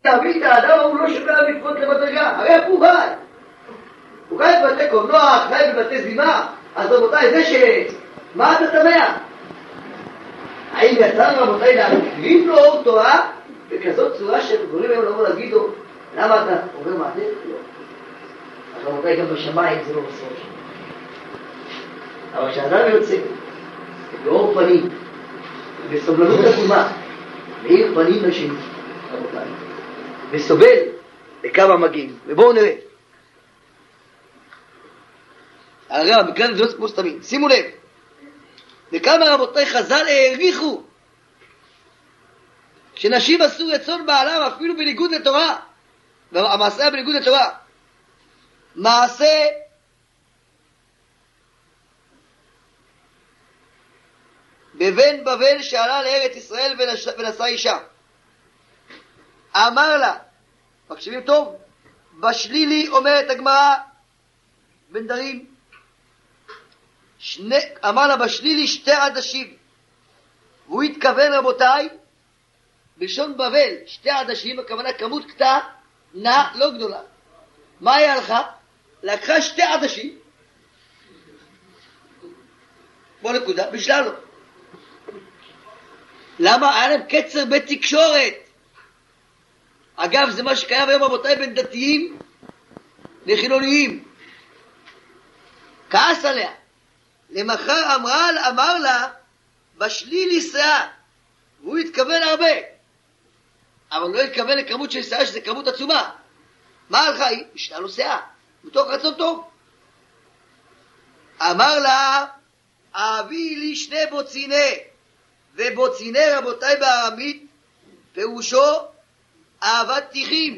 להבין את האדם הוא לא שומע מצוות למדרגה, הרי איפה הוא חי? הוא חי בבתי קולנוע, חי בבתי זימה, אז רבותיי, זה מה אתה תמה? האם יצא רבותיי להקריב לו אור תורה בכזאת צורה שגורמים היום לבוא להגיד לו למה אתה אומר מה זה? לא. אז רבותיי גם בשמיים זה לא בסוף. אבל כשאדם יוצא באור פנים, בסובלנות עצומה, מאיר פנים לשני, רבותיי, וסובל לכמה מגיעים. ובואו נראה. הרב, מכאן זה לא כמו סתמים. שימו לב. וכמה רבותיי חז"ל העריכו שנשים עשו רצון בעלם אפילו בניגוד לתורה. המעשה היה בניגוד לתורה. מעשה בבן בבל שעלה לארץ ישראל ונשא אישה. אמר לה, מקשיבים טוב, בשלילי אומרת הגמרא בן דרים, אמר לה בשלילי שתי עדשים, והוא התכוון רבותיי בלשון בבל, שתי עדשים, הכוונה כמות קטנה לא גדולה. מה היא הלכה? לקחה שתי עדשים, בוא נקודה, בשלה לו. למה? היה להם קצר בתקשורת. אגב, זה מה שקיים היום רבותיי בין דתיים לחילוניים. כעס עליה. למחר אמר לה בשלילי שאה, והוא התכוון הרבה, אבל לא התכוון לכמות של שאה שזה כמות עצומה. מה הלכה היא? בשלה לו שאה, מתוך רצון טוב. אמר לה אביא לי שני בוציני, ובוציני רבותיי בארמית פירושו אהבת תיכים,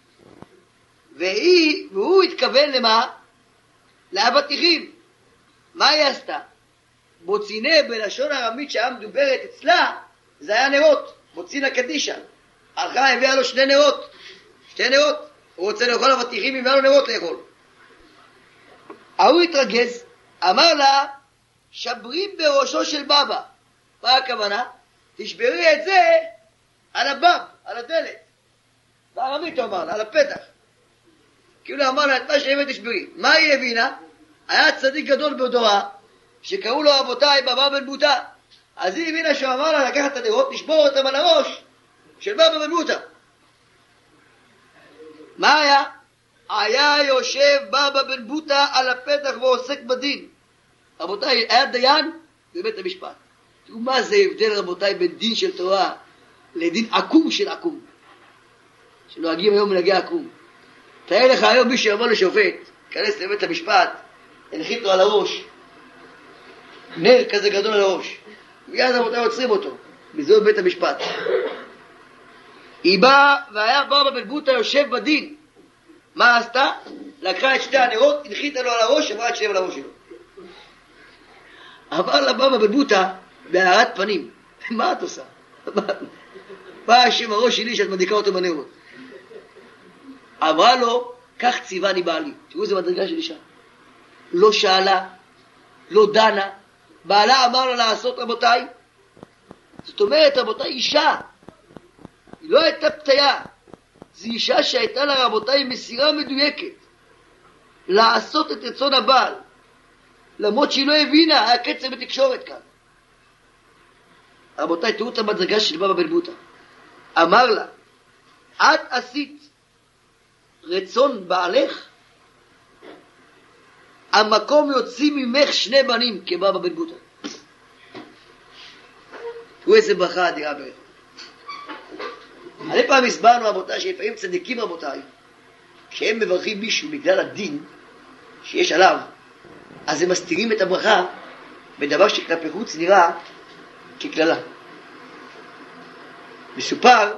והוא התכוון למה? לאהבת תיכים. מה היא עשתה? בוציני בלשון ארמית שהיה מדוברת אצלה זה היה נרות, בוצינה קדישה. הלכה הביאה לו שתי נרות, הוא רוצה לאכול אהבת תיכים, הביאה לו נרות לאכול. ההוא התרגז, אמר לה שברים בראשו של בבא. מה הכוונה? תשברי את זה על הבב, על הדלת. בארמית הוא אמר לה, על הפתח. כאילו אמר לה, את מה שהבאת תשברי. מה היא הבינה? היה צדיק גדול בדורה, שקראו לו רבותיי בבא בן בוטה. אז היא הבינה שהוא אמר לה לקחת את הנרות, לשבור אותם על הראש של בבא בן בוטה. מה היה? היה יושב בבא בן בוטה על הפתח ועוסק בדין. רבותיי, היה דיין בבית המשפט. תראו מה זה הבדל רבותיי בין דין של תורה לדין עקום של עקום. שנוהגים היום מנהגי עקום. תאר לך היום מי שיבוא לשופט, כנס לבית המשפט, הנחית לו על הראש, נר כזה גדול על הראש. ויאז רבותיי עוצרים אותו, בזאת בית המשפט. היא באה והיה בבא בן בוטה יושב בדין. מה עשתה? לקחה את שתי הנרות, הנחיתה לו על הראש, אמרה את שב על הראש שלו. אמר לה בבא בן בוטה בהארת פנים, מה את עושה? באה השם הראש שלי שאת מדליקה אותו בנרות. אמרה לו, כך ציווני בעלי. תראו איזה מדרגה של אישה. לא שאלה, לא דנה. בעלה אמר לה לעשות רבותיי. זאת אומרת רבותיי, אישה. היא לא הייתה פתיה. זו אישה שהייתה לה רבותיי מסירה מדויקת. לעשות את רצון הבעל. למרות שהיא לא הבינה, היה קצר בתקשורת כאן. רבותיי, תראו את המדרגה של בבא בן בוטה. אמר לה, את עשית רצון בעלך, המקום יוציא ממך שני בנים כבבא בן בוטה. תראו איזה ברכה אדירה בערך. אני פעם הסברנו רבותיי שלפעמים צדיקים רבותיי, כשהם מברכים מישהו בגלל הדין שיש עליו, אז הם מסתירים את הברכה בדבר שכלפי חוץ נראה ככללה. מסופר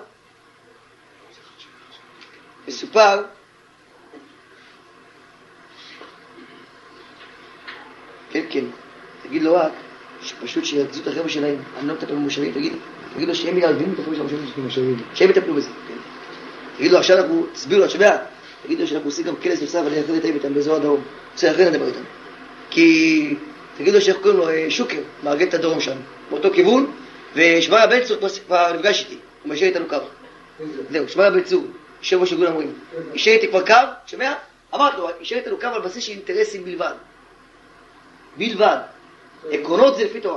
כן, תגיד לו רק שפשוט שירכזו את החבר'ה שלהם, אני לא מטפל במושבים, תגיד לו שהם ילדים את החבר'ה של המושבים, שהם יטפלו בזה, כן. תגיד לו עכשיו אנחנו, תסביר לו, שומע, תגיד לו שאנחנו עושים גם כנס נוסף, אני אכן לתאם איתם באזור הדרום, רוצה אחרי נדבר איתם, כי תגיד לו שאנחנו קוראים לו שוקר, מארגן את הדרום שם, באותו כיוון, ושבא הבן צור כבר נפגש איתי, הוא משאיר איתנו קו. זהו, שמע רבי צור, יושב ראש ארגון המורים. אישר איתי כבר קו, שומע? אמרתי לו, אישר איתנו קו על בסיס של אינטרסים בלבד. בלבד. עקרונות זה לפי תורה.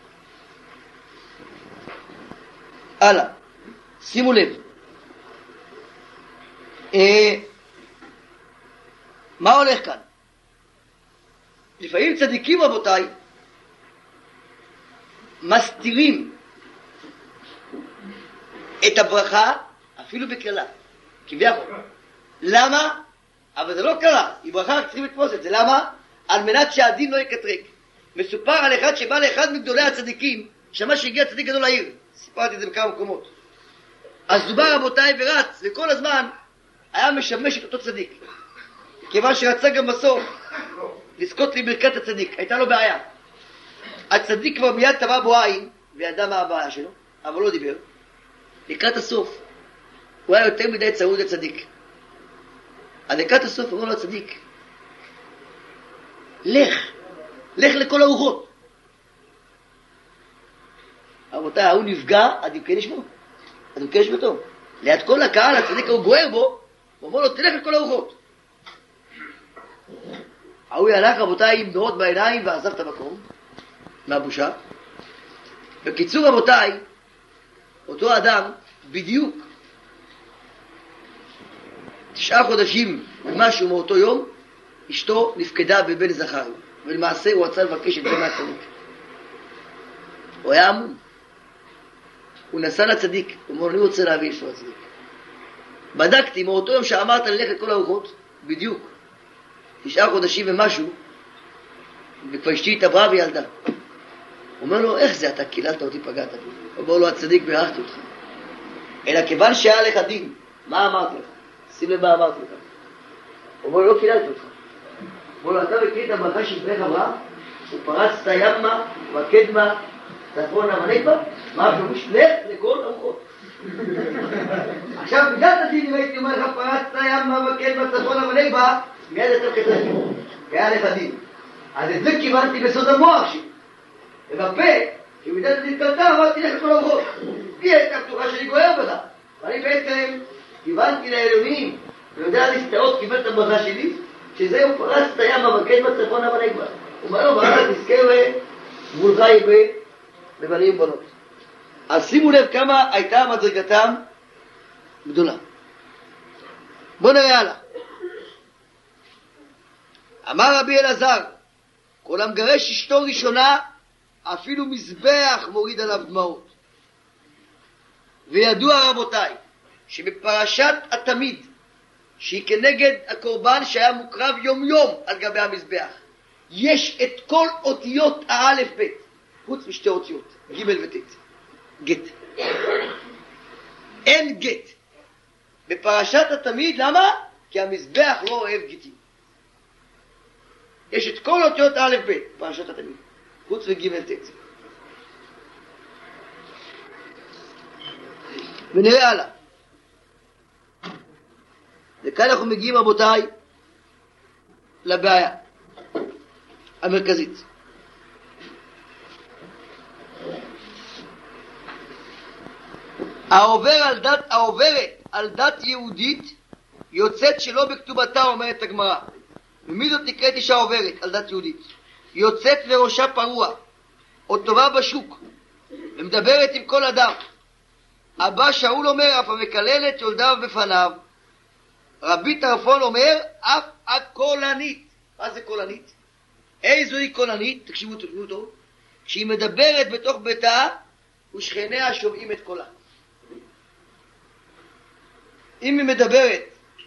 הלאה. שימו לב. מה הולך כאן? לפעמים צדיקים רבותיי מסתירים את הברכה אפילו בקללה, כביכול. למה? אבל זה לא קרה, היא ברכה רק צריכים לתפוס את זה. למה? על מנת שהדין לא יקטרק. מסופר על אחד שבא לאחד מגדולי הצדיקים, שמע שהגיע צדיק גדול לעיר, סיפרתי את זה בכמה מקומות. אז דובר רבותיי ורץ, וכל הזמן היה משמש את אותו צדיק, כיוון שרצה גם בסוף לזכות לברכת הצדיק. הייתה לו בעיה, הצדיק כבר מיד טבע בו עין וידע מה הבעיה שלו, אבל לא דיבר. לקראת הסוף הוא היה יותר מדי צרוד לצדיק. אז לקראת הסוף אמר לו הצדיק, לך לכל הרוחות. רבותיי, הוא נפגע עד ימקה נשמו, עד ימקה נשמתו. ליד כל הקהל הצדיק הוא גוער בו, הוא אומר לו תלך לכל הרוחות. הוא הלך רבותיי עם דמעות בעיניים ועזב את המקום מהבושה. בקיצור רבותיי, אותו אדם בדיוק 9 חודשים ומשהו מאותו יום אשתו נפקדה בבן זכר, ולמעשה הוא רצה לבקש את זה מהצדיק. הוא היה עמום, הוא נסע לצדיק, הוא אומר אני רוצה להביא אישו הצדיק. בדקתי מאותו יום שאמרת ללכת לכל הרוחות, בדיוק 9 חודשים ומשהו, וכבר אשתי התעברה וילדה. הוא אומר לו, איך זה אתה קיללת אותי, פגעת בי? הוא אומר לו, הצדיק בירכתי אותך, אלא כיוון שהיה לך דין. מה אמרתי לך? שים לב מה אמרתי לך. הוא אומר לו, לא קיללתי אותך. הוא אומר לו, אתה מכיר את הברכה של ברך אברהם? ופרצת ימה וקדמה צפונה ונגבה? מה הפירוש? לך לכל הרוחות. עכשיו בגלל הדין אם הייתי אומר לך פרצת ימה וקדמה צפונה ונגבה, מיד יותר קטן, כי היה לך דין. אז את זה כיוונתי בסוד המוח שלי. ובפה, כשמידת הדין קלטה, אמרתי לך לכל הרוחות. היא הייתה פתוחה שאני גוער בזה. ואני בעצם כיוונתי לאלוהים, ויודע להסתעות קיבל את הברכה שלי, שזהו פרצת ימה וקדמה צפונה ונגבה. הוא אומר לו, ברכה תזכר גבולך יפה בבנים ובנות. אז שימו לב כמה הייתה מדרגתם גדולה. בואו נראה הלאה. אמר רבי אלעזר, כל המגרש אשתו ראשונה, אפילו מזבח מוריד עליו דמעות. וידוע רבותיי, שבפרשת התמיד, שהיא כנגד הקורבן שהיה מוקרב יום יום על גבי המזבח, יש את כל אותיות האלף בית, חוץ משתי אותיות, ג' וט', גט. אין גט. בפרשת התמיד, למה? כי המזבח לא אוהב גטים. יש את כל אותיות האלף בית, פרשת התמיד, חוץ וג' ט'. ונראה הלאה. וכאן אנחנו מגיעים רבותיי לבעיה המרכזית. העוברת על דת יהודית יוצאת שלא בכתובתה, אומרת הגמרא. ומי זאת נקראת אישה עוברת על דת יהודית? יוצאת וראשה פרוע או טובה בשוק ומדברת עם כל אדם. אבא שאול אומר אף המקללת יולדיו בפניו. רבי טרפון אומר אף הקולנית. מה זה קולנית? איזו היא קולנית? תקשיבו טוב. כשהיא מדברת בתוך ביתה ושכניה שומעים את קולה. אם היא מדברת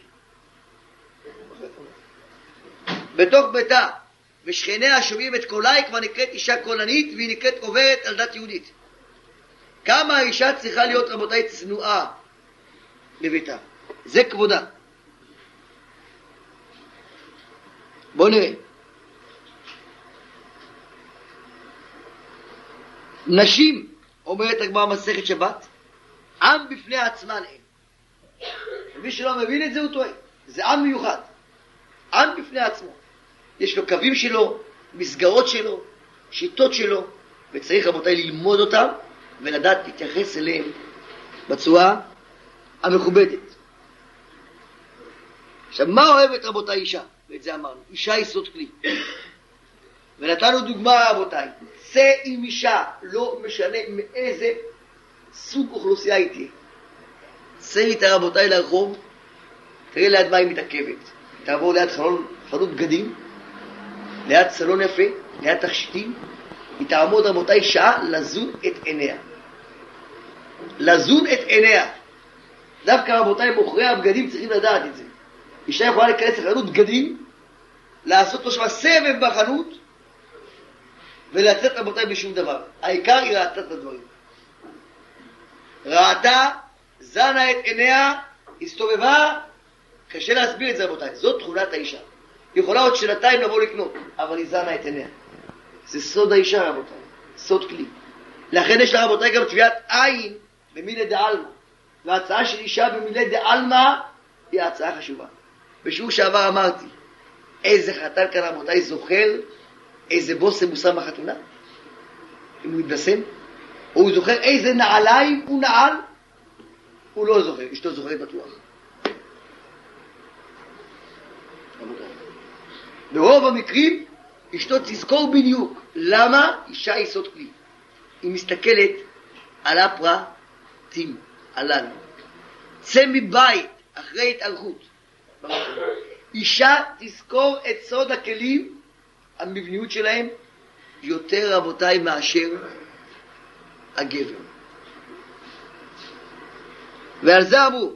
בתוך ביתה ושכניה שומעים את קולה, היא כבר נקראת אישה קולנית, והיא נקראת עוברת על דת יהודית. כמה האישה צריכה להיות רבותיי צנועה לביתה, זה כבודה. בואו נראה. נשים, אומרת הגמרא מסכת שבת, עם בפני עצמן הם. ומי שלא מבין את זה הוא טועה. זה עם מיוחד, עם בפני עצמו. יש לו קווים שלו, מסגרות שלו, שיטות שלו, וצריך רבותיי ללמוד אותם ולדעת להתייחס אליהם בצורה המכובדת. עכשיו, מה אוהבת רבותיי אישה? ואת זה אמרנו, אישה היא סוד כלי. ונתנו דוגמה רבותיי, צא עם אישה, לא משנה מאיזה סוג אוכלוסייה היא תהיה. צא איתה רבותיי לרחוב, תראה ליד מה היא מתעכבת. תעבור ליד חנות בגדים, ליד סלון יפה, ליד תכשיטים, היא תעמוד רבותיי שעה לזון את עיניה. לזון את עיניה. דווקא רבותיי מוכרי הבגדים צריכים לדעת את זה. אישה יכולה להיכנס לחנות בגדים, לעשות לו שם סבב בחנות, ולצאת רבותיי בשום דבר. העיקר היא ראתה את הדברים. ראתה, זנה את עיניה, הסתובבה, קשה להסביר את זה רבותיי. זאת תכונת האישה. היא יכולה עוד שנתיים לבוא לקנות, אבל היא זנה את עיניה. זה סוד האישה רבותיי, סוד כלי. לכן יש לה רבותיי גם טביעת עין במילי דעלמא. וההצעה של אישה במילי דעלמא היא ההצעה חשובה. בשיעור שעבר אמרתי, איזה חתן כאן רבותיי זוכר איזה בושם הוא שם בחתונה? אם הוא מתבשם? או הוא זוכר איזה נעליים הוא נעל? הוא לא זוכר, אשתו זוכרת בטוח. ברוב המקרים אשתו תזכור בדיוק. למה? אישה היא סוד כלי. היא מסתכלת על הפרטים הללו. צא מבית אחרי התארכות. אישה תזכור את סוד הכלים, המבניות שלהם, יותר רבותיי מאשר הגבר. ועל זה אמרו,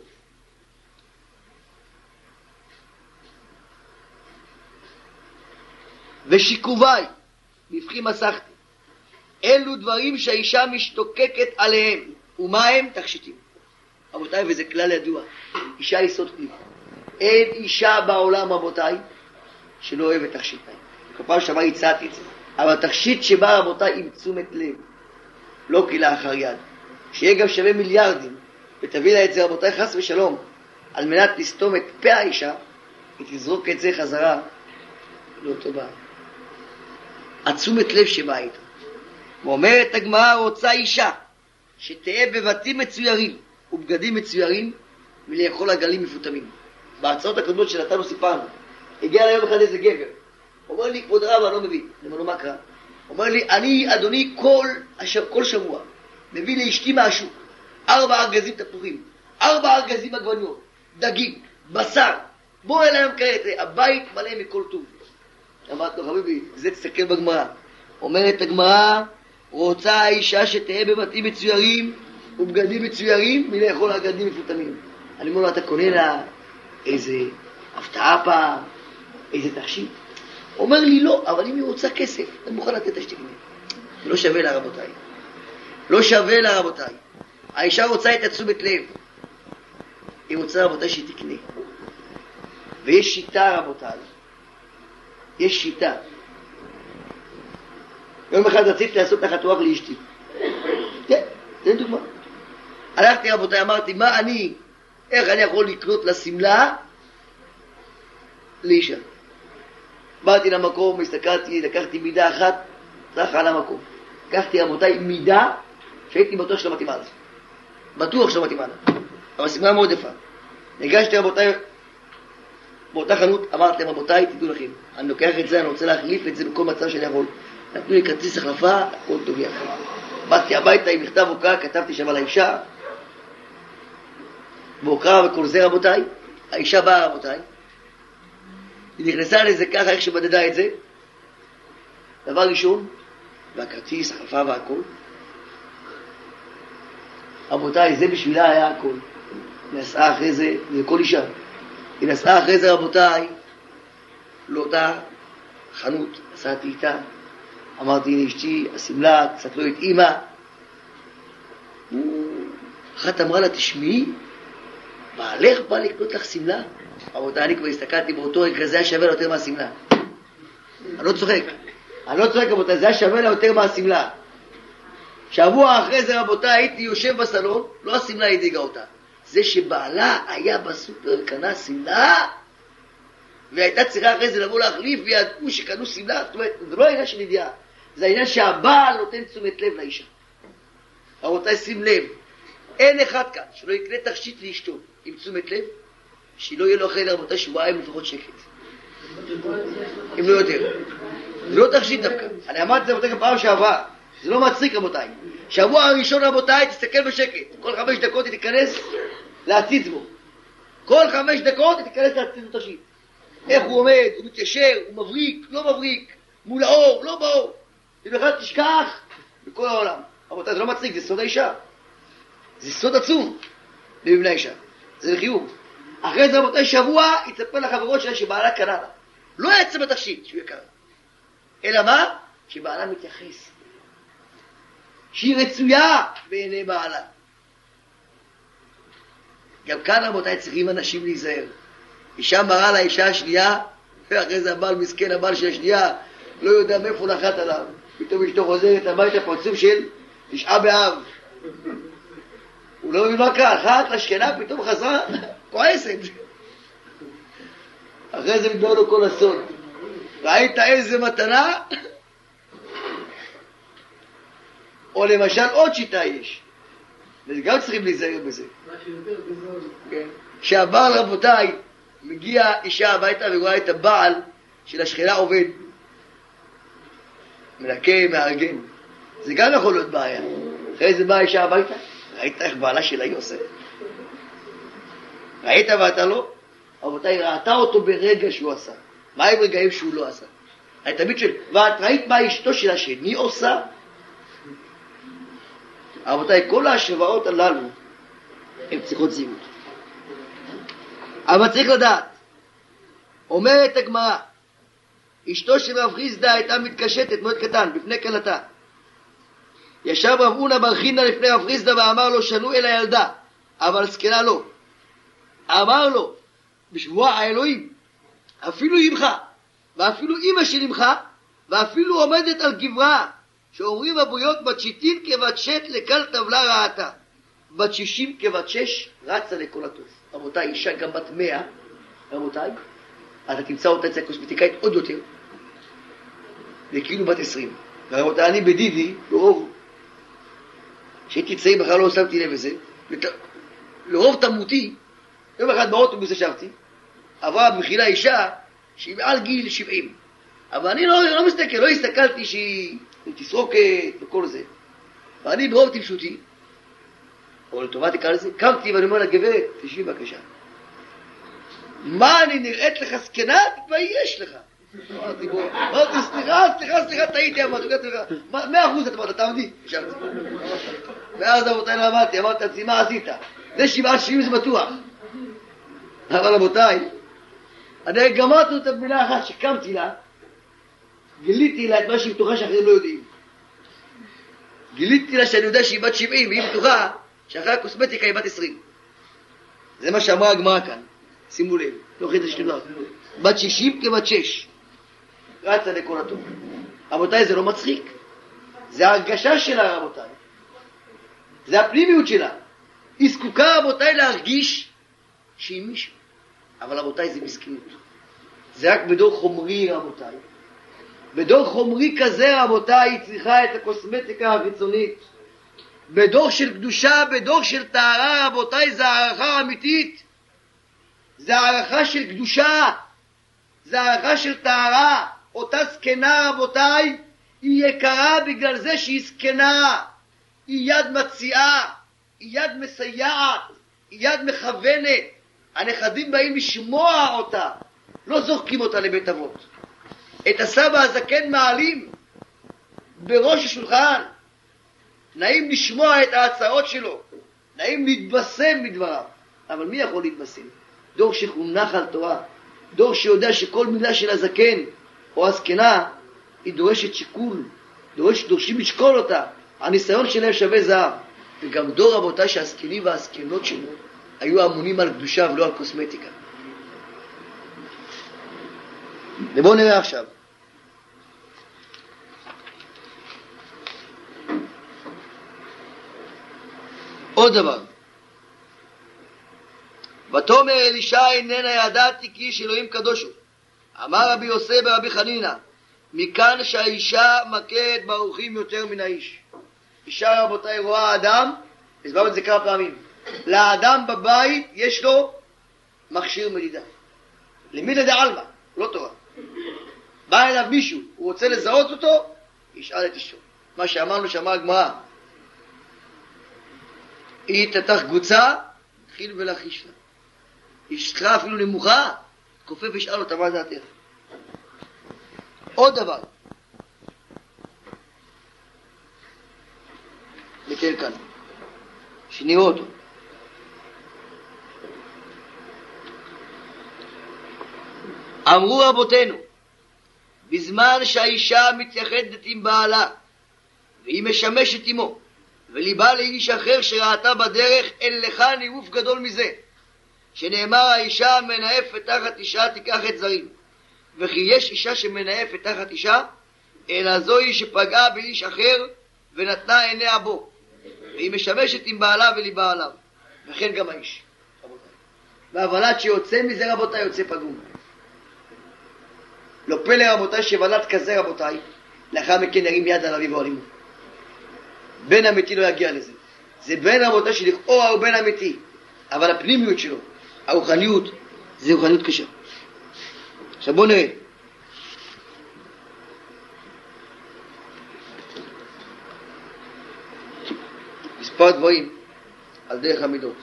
ושיקובי, נבחי מסכתי, אלו דברים שהאישה משתוקקת עליהם. ומה הם? תכשיטים. רבותיי, וזה כלל ידוע, אישה היא סוד כלי. אין אישה בעולם רבותיי שלא אוהבת תכשיטים. כפעם שמה הצעתי את זה, אבל תכשיט שבא רבותיי עם תשומת לב, לא קהילה אחר יד, שיהיה גם שווה מיליארדים, ותביא לה את זה רבותיי חס ושלום, על מנת לסתום את פה האישה, היא תזרוק את זה חזרה לא טובה. התשומת לב שבא איתה. ואומרת הגמרא, רוצה אישה שתהיה בבתים מצוירים ובגדים מצוירים ולאכול עגלים מפותמים. בהרצאות הקודמות שנתנו סיפרנו, הגיע ליום אחד איזה גבר, אומר לי, כבוד רב, אני לא מבין. אני אומר לו, מה קרה? אומר לי, אני אדוני כל שבוע מביא לאשתי מהשוק 4 ארגזים תפוחים, 4 ארגזים עגבניות, דגים, בשר, בוא אליהם כעת, הבית מלא מכל טוב. אמרתי לו, חביבי, זה תסתכל בגמרא. אומרת הגמרא, רוצה האישה שתהיה בבתים מצוירים ובגדים מצוירים מלאכול עגלים מפותמים. אני אומר לו, אתה קונה לה איזה הפתעה פעם, איזה תכשיט? אומר לי לא, אבל אם היא רוצה כסף, אני מוכן לתת השתקנה. לא שווה לה רבותיי. לא שווה לה רבותיי. האישה רוצה את תשומת לב. היא רוצה רבותיי שהיא תקנה. ויש שיטה רבותיי. יש שיטה. יום אחד רציתי לעשות תחת רוח לאשתי. כן, תן דוגמה. הלכתי רבותיי, אמרתי, איך אני יכול לקנות לסמלה לאישה? באתי למקום, הסתכלתי, לקחתי מידה אחת, צחה על המקום. לקחתי רבותיי מידה שהייתי בטוח שלא מתאימה לזה. בטוח שלא מתאימה לה. אבל סמלה מאוד יפה. ניגשתי רבותיי באותה חנות, אמרתם רבותיי, תדעו לכם, אני לוקח את זה, אני רוצה להחליף את זה בכל מצב שאני יכול. נתנו לי כרטיס החלפה, הכל טוב לי אחרי. באתי הביתה עם מכתב הוקרה, כתבתי שם על האישה, והוקרה וכל זה רבותיי, האישה באה רבותיי, היא נכנסה לזה ככה, איך שבדדה את זה, דבר ראשון, והכרטיס, החלפה והכל, רבותיי, זה בשבילה היה הכל. היא נסעה אחרי זה, זה כל אישה, היא נסעה אחרי זה רבותיי, לאותה חנות, נסעתי איתה, אמרתי, הנה אשתי, הסמלה קצת לא התאימה. אחת אמרה לה, תשמעי, בעלך בא לקנות לך סמלה? רבותיי, אני כבר הסתכלתי באותו רגע, זה היה שווה לה יותר מהסמלה. אני לא צוחק רבותיי, זה היה שווה לה יותר מהסמלה. שבוע אחרי זה רבותיי, הייתי יושב בסלון, לא הסמלה הדאיגה אותה. זה שבעלה היה בסופר, קנה סמלה, והייתה צריכה אחרי זה לבוא להחליף, וידעו שקנו סמלה. זאת אומרת, זה לא העניין של ידיעה, זה העניין שהבעל נותן תשומת לב לאישה. רבותיי, שים לב, אין אחד כאן שלא יקנה תכשיט לאשתו עם תשומת לב, שלא יהיה לו אחרי רבותיי שבועיים לפחות שקט. אם לא יותר. זה לא תכשיט דווקא. אני אמרתי את זה רבותיי פעם שעברה. זה לא מצחיק רבותיי. שבוע הראשון רבותיי תסתכל בשקט. כל 5 דקות היא תיכנס להציץ בו. כל 5 דקות היא תיכנס להציץ בו תכשיט. איך הוא עומד, הוא מתיישר, הוא מבריק, לא מבריק, מול האור, לא באור. ובכלל תשכח בכל העולם. רבותיי, זה לא מצחיק, זה סוד האישה. זה סוד עצום במבנה האישה. זה לחיוב. אחרי זה רבותיי שבוע יצפה לחברות שלה שבעלה קנה לה. לא יצא בתכשיט שהוא יקר. אלא מה? שבעלה מתייחס. שהיא רצויה בעיני בעלה. גם כאן רבותיי צריכים אנשים להיזהר. אישה מראה לאישה השנייה, ואחרי זה הבעל מסכן, הבעל של השנייה, לא יודע מאיפה נחת עליו. פתאום אשתו חוזרת הביתה פרצוף של 9 באב. הוא לא מבין מה קרה, אחת לשכנה פתאום חזרה, כועסת. אחרי זה מתברר לו כל הסוד. ראית איזה מתנה? או למשל עוד שיטה יש. וגם צריכים להיזהר בזה. שהבעל רבותיי מגיע אישה הביתה ורואה את הבעל של השכנה עובד. מנקה, מארגן. זה גם יכול להיות בעיה. אחרי זה באה אישה הביתה, ראית איך בעלה שלה היא עושה? ראית ואתה לא? רבותיי, ראתה אותו ברגע שהוא עשה. מה עם רגעים שהוא לא עשה? אני תמיד שואל, ואת ראית מה אשתו של השני עושה? רבותיי, כל ההשוואות הללו הן צריכות זהירות. אבל צריך לדעת, אומרת הגמרא, אשתו של רב חיסדא הייתה מתקשטת מאוד קטן בפני כלתה. ישב רב הונא בר חינא לפני רב חיסדא ואמר לו, שנו אל הילדה, אבל זקנה לא. אמר לו, בשבוע האלוהים, אפילו אמך, ואפילו אמא של אמך, ואפילו עומדת על גברה, שאומרים הבויות בת 60 כבת 6 לכל טבלה ראתה. בת 60 כבת 6 רצה לכל הטוב. רבותיי, אישה גם בת 100, רבותיי, אתה תמצא אותה אצל הקוסמטיקאית עוד יותר, וכאילו בת 20. ורבותיי, אני בדידי, ברוב, שהייתי צעיר בכלל לא שמתי לב לזה, לרוב תמותי, יום אחד באוטובוס ישבתי, עברה במחילה אישה שהיא מעל גיל 70. אבל אני לא מסתכל, לא הסתכלתי שהיא תסרוקת וכל זה. ואני ברוב טיפשותי, או לטובה תקרא לזה, קמתי ואני אומר לה, גברת, תשבי בבקשה. מה אני נראית לך זקנה? תתבייש לך. אמרתי, סליחה, טעיתי, אמרתי לך, 100% אתה תעמדי, ישבתי. ואז רבותיי אמרתי לעצמי, מה עשית? זה 70 זה בטוח. אבל רבותיי, אני גמרתי אותה במילה אחת שקמתי לה, גיליתי לה את מה שהיא בטוחה שאחרים לא יודעים. גיליתי לה שאני יודע שהיא בת 70, והיא בטוחה שאחרי הקוסמטיקה היא בת 20. זה מה שאמרה הגמרא כאן. שימו לב, לא חידה שתדע. בת 60 כבת 6. רצה לכל הטוב. רבותיי, זה לא מצחיק. זה ההרגשה שלה, רבותיי. זה הפנימיות שלה. היא זקוקה, רבותיי, להרגיש שהיא מישהו. אבל רבותיי, זה מסכנות. זה רק בדור חומרי, רבותיי. בדור חומרי כזה, רבותיי, היא צריכה את הקוסמטיקה החיצונית. בדור של קדושה, בדור של טהרה, רבותיי, זה הערכה אמיתית. זה הערכה של קדושה. זה הערכה של טהרה. אותה זקנה, רבותיי, היא יקרה בגלל זה שהיא זקנה. היא יד מציעה, היא יד מסייעת, היא יד מכוונת. הנכדים באים לשמוע אותה, לא זורקים אותה לבית אבות. את הסבא הזקן מעלים בראש השולחן. נעים לשמוע את ההצעות שלו, נעים להתבשם מדבריו. אבל מי יכול להתבשם? דור שחונך על תורה, דור שיודע שכל מילה של הזקן או הזקנה היא דורשת שיקול, דורשים לשקול אותה. הניסיון שלהם שווה זהב. וגם דור, רבותיי, שהזקנים והזקנות שלו היו אמונים על קדושה ולא על קוסמטיקה. ובואו נראה עכשיו. עוד דבר. ותאמר אלישע, איננה ידעתי כי איש אלוהים קדוש הוא. אמר רבי יוסי ברבי חנינא, מכאן שהאישה מכרת ברוחים יותר מן האיש. אישה, רבותיי, רואה אדם הסברנו את זה כמה פעמים. לאדם בבית יש לו מכשיר מדידה. למי לדעלמא, לא תורה. בא אליו מישהו, הוא רוצה לזהות אותו, ישאל את אשתו. מה שאמרנו שאמרה הגמרא, היא תתח קבוצה, תחיל ולחיש לה. אשתך אפילו נמוכה, כופף ישאל אותה מה דעתך. עוד דבר. נתן כאן. שנראה אותו. אמרו רבותינו, בזמן שהאישה מתייחדת עם בעלה, והיא משמשת עמו, וליבה לאיש אחר שראתה בדרך, אין לך ניאוף גדול מזה, שנאמר האישה מנאפת תחת אישה תיקח את זרים, וכי יש אישה שמנאפת תחת אישה, אלא זוהי שפגעה באיש אחר ונתנה עיניה בו, והיא משמשת עם בעלה וליבה עליו, וכן גם האיש. והוולד שיוצא מזה רבותיי יוצא פגום. לא פלא רבותיי שוולד כזה רבותיי, לאחר מכן ירים יד על אביו או על אמו. בן אמיתי לא יגיע לזה. זה בן רבותיי שלכאורה הוא בן אמיתי, אבל הפנימיות שלו, הרוחניות, זה רוחניות קשה. עכשיו בואו נראה. מספר דברים על דרך המידות.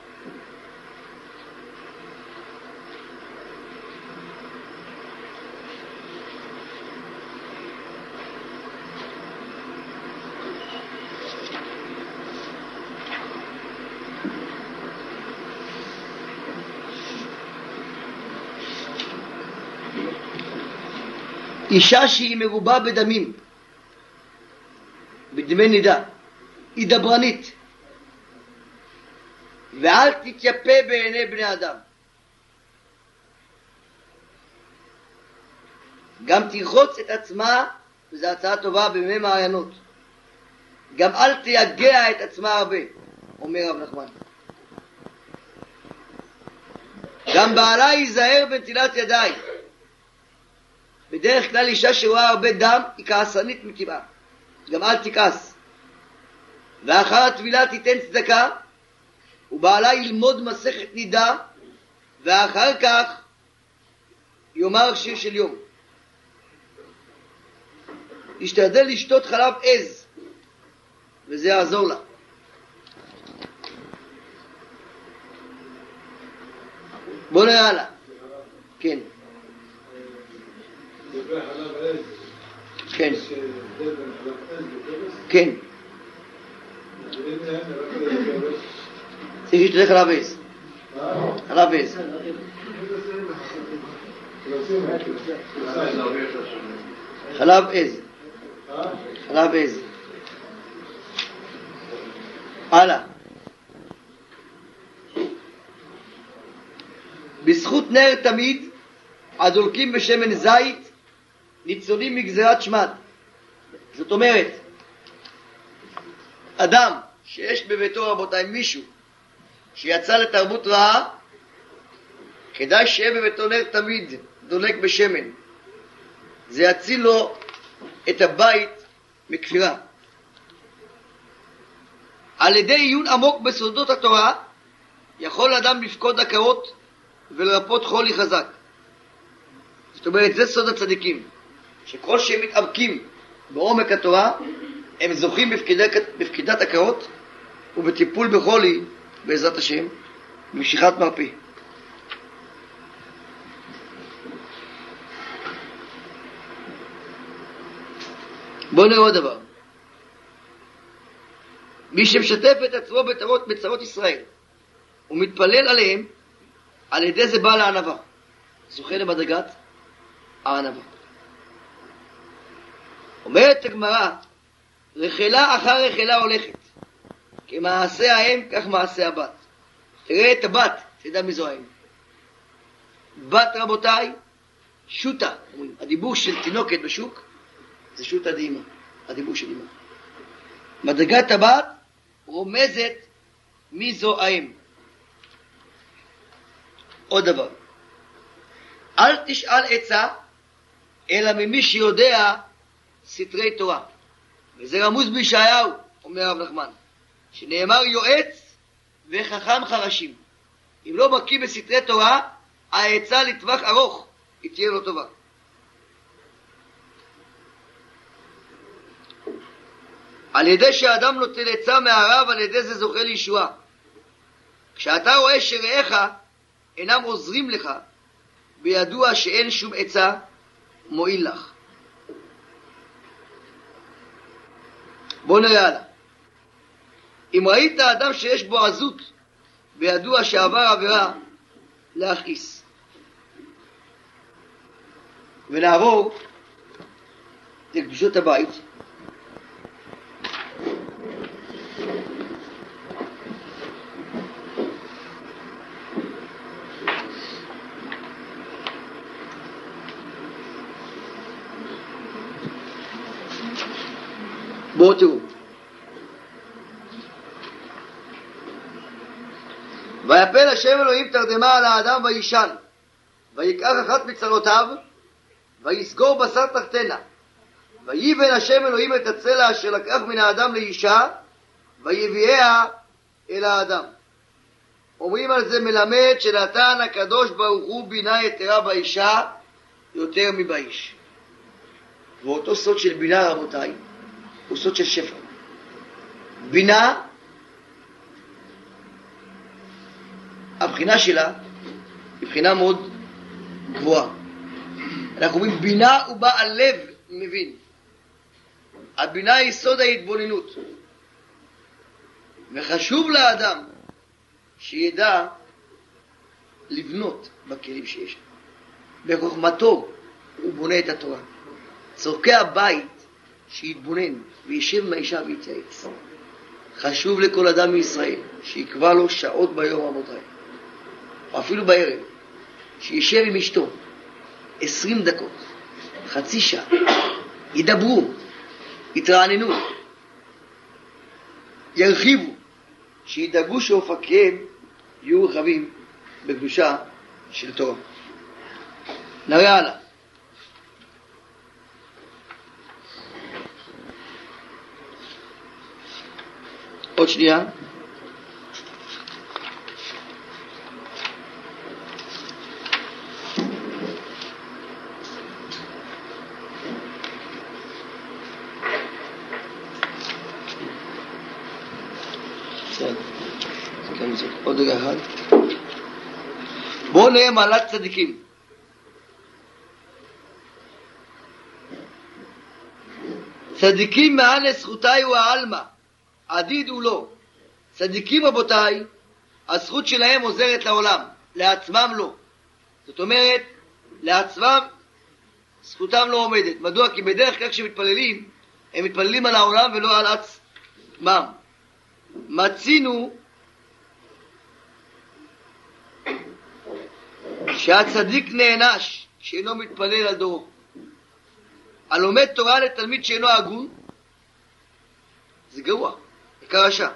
אישה שהיא מרובה בדמים, בדמי נידה, היא דברנית, ואל תתייפה בעיני בני אדם. גם תרחוץ את עצמה, וזו הצעה טובה במי מעיינות. גם אל תייגע את עצמה הרבה, אומר רב נחמן. גם בעלה ייזהר בנטילת ידיים. בדרך כלל אישה שרואה הרבה דם היא כעסנית מטבעה. גם אל תכעס. ואחר הטבילה תיתן צדקה, ובעלה ילמוד מסכת נידה, ואחר כך יאמר שיר של יום. תשתדל לשתות חלב עז, וזה יעזור לה. בוא נראה הלאה. כן. כן. כן. צריך שתלך חלב עז. חלב עז. חלב עז. חלב עז. הלאה. בזכות נר תמיד הדולקים בשמן זית ניצולים מגזירת שמד. זאת אומרת, אדם שיש בביתו רבותיי מישהו שיצא לתרבות רעה, כדאי שיהיה בביתו נר תמיד דולק בשמן. זה יציל לו את הבית מכפירה. על ידי עיון עמוק בסודות התורה יכול אדם לפקוד עקרות ולרפות חולי חזק. זאת אומרת, זה סוד הצדיקים, שכל שהם מתעמקים בעומק התורה הם זוכים בפקידת עקרות ובטיפול בחולי בעזרת השם, משיכת מרפא. בואו נראה עוד דבר. מי שמשתף את עצמו בצרות ישראל ומתפלל עליהם, על ידי זה בא לענווה, זוכה למדרגת הענווה. אומרת הגמרא, רחלה אחר רחלה הולכת, כמעשה האם כך מעשה הבת. תראה את הבת, תדע מי זו האם. בת רבותיי, שוטה, הדיבור של תינוקת בשוק זה שוטה דאמא, הדיבור של אמא. מדרגת הבת רומזת מי זו האם. עוד דבר, אל תשאל עצה אלא ממי שיודע סתרי תורה, וזה רמוז בישעיהו, אומר רב נחמן. שנאמר יועץ וחכם חרשים. אם לא בקיא בסתרי תורה, העצה לטווח ארוך היא תהיה לא טובה. על ידי שהאדם נוטל עצה מהרב, על ידי זה זוכה לישועה. כשאתה רואה שרעיך אינם עוזרים לך, בידוע שאין שום עצה מועיל לך. בוא נראה הלאה. אם ראית אדם שיש בו עזות, בידוע שעבר עבירה, להכעיס. ונעבור לקדושות הבית. בואו תראו. ויפל השם אלוהים תרדמה על האדם וישן, ויקח אחת מצרותיו, ויסגור בשר תחתנה. ויבן השם אלוהים את הצלע אשר לקח מן האדם לאישה, ויביאה אל האדם. אומרים על זה מלמד שנתן הקדוש ברוך הוא בינה יתרה באישה יותר מבאיש. ואותו סוד של בינה, רבותיי, הוא סוד של שפע. בינה, הבחינה שלה היא בחינה מאוד גבוהה. אנחנו אומרים בינה הוא בעל לב מבין. הבינה היא סוד ההתבוננות. וחשוב לאדם שידע לבנות בכלים שיש. בחוכמתו הוא בונה את התורה. צורכי הבית שיתבונן וישב עם האישה ויתייעץ. חשוב לכל אדם מישראל שיקבע לו שעות ביום, רבותיי, או אפילו בערב, שישב עם אשתו 20 דקות, חצי שעה, ידברו, יתרעננו, ירחיבו, שידאגו שאופקיהם יהיו רחבים בקדושה של תורה. נראה הלאה. עוד שנייה. עוד רגע אחד. בואו נראה מעלת צדיקים. צדיקים מעל לזכותי הוא העלמא, עתיד הוא לא. צדיקים, רבותיי, הזכות שלהם עוזרת לעולם, לעצמם לא. זאת אומרת, לעצמם זכותם לא עומדת. מדוע? כי בדרך כלל כשמתפללים, הם מתפללים על העולם ולא על עצמם. מצינו שהצדיק נענש שאינו מתפלל על דורו. הלומד תורה לתלמיד שאינו הגון, זה גרוע, זה רשע.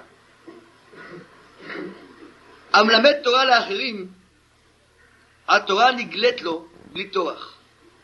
המלמד תורה לאחרים, התורה נגלית לו בלי טורח.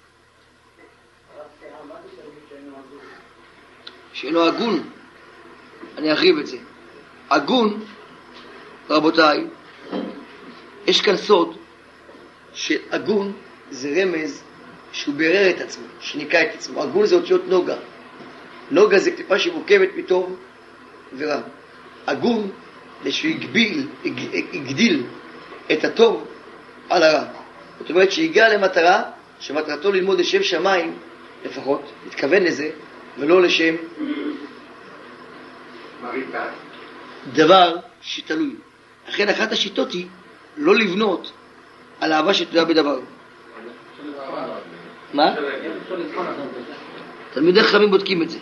שאינו הגון, אני ארחיב את זה. הגון, רבותיי, יש כאן סוד שהגון זה רמז שהוא בירר את עצמו, שניקה את עצמו. הגון זה אותיות נוגה. נוגה זה קליפה שמורכבת מטוב ורע. הגון זה שהוא הגדיל את הטוב על הרע. זאת אומרת שהגיע למטרה שמטרתו ללמוד לשם שמיים לפחות, להתכוון לזה, ולא לשם דבר שתלוי. לכן אחת השיטות היא לא לבנות על אהבה שתלויה בדבר. מה? תלמידי חכמים בודקים את זה.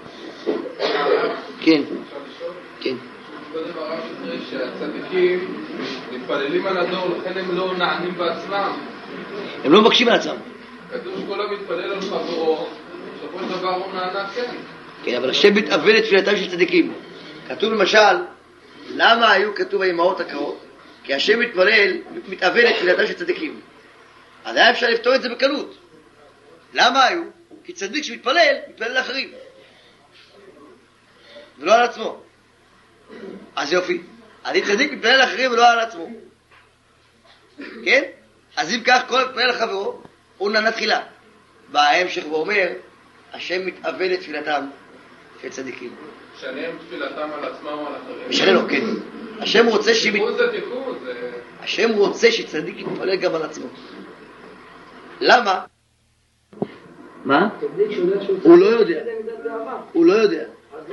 כן. כן. קודם הרב שתראה שהצדיקים מתפללים על הדור, לכן הם לא נענים בעצמם. הם לא מבקשים על עצמם. כתוב שכל המתפלל על חברו, בסופו של דבר הוא נענה כן. כן, אבל השם מתאבל את תפילתם של צדיקים. כתוב למשל, למה היו כתוב האמהות הקרות? כי השם מתאבל את תפילתם של צדיקים. אז היה אפשר לפתור את זה בקלות. למה היו? כי צדיק שמתפלל, מתפלל לאחרים. ולא על עצמו. אז יופי. אז אם צדיק מתפלל לאחרים ולא על עצמו. כן? אז אם כך כל מתפלל לחברו, הוא נענה תחילה. בא ההמשך ואומר, השם מתאבל לתפילתם של צדיקים. משנה תפילתם על עצמם או על אחרים? משנה לו, כן. השם רוצה תיקון זה תיקון, זה... השם רוצה שצדיק יתפלל גם על עצמו. למה? מה? הוא לא יודע. הוא לא יודע.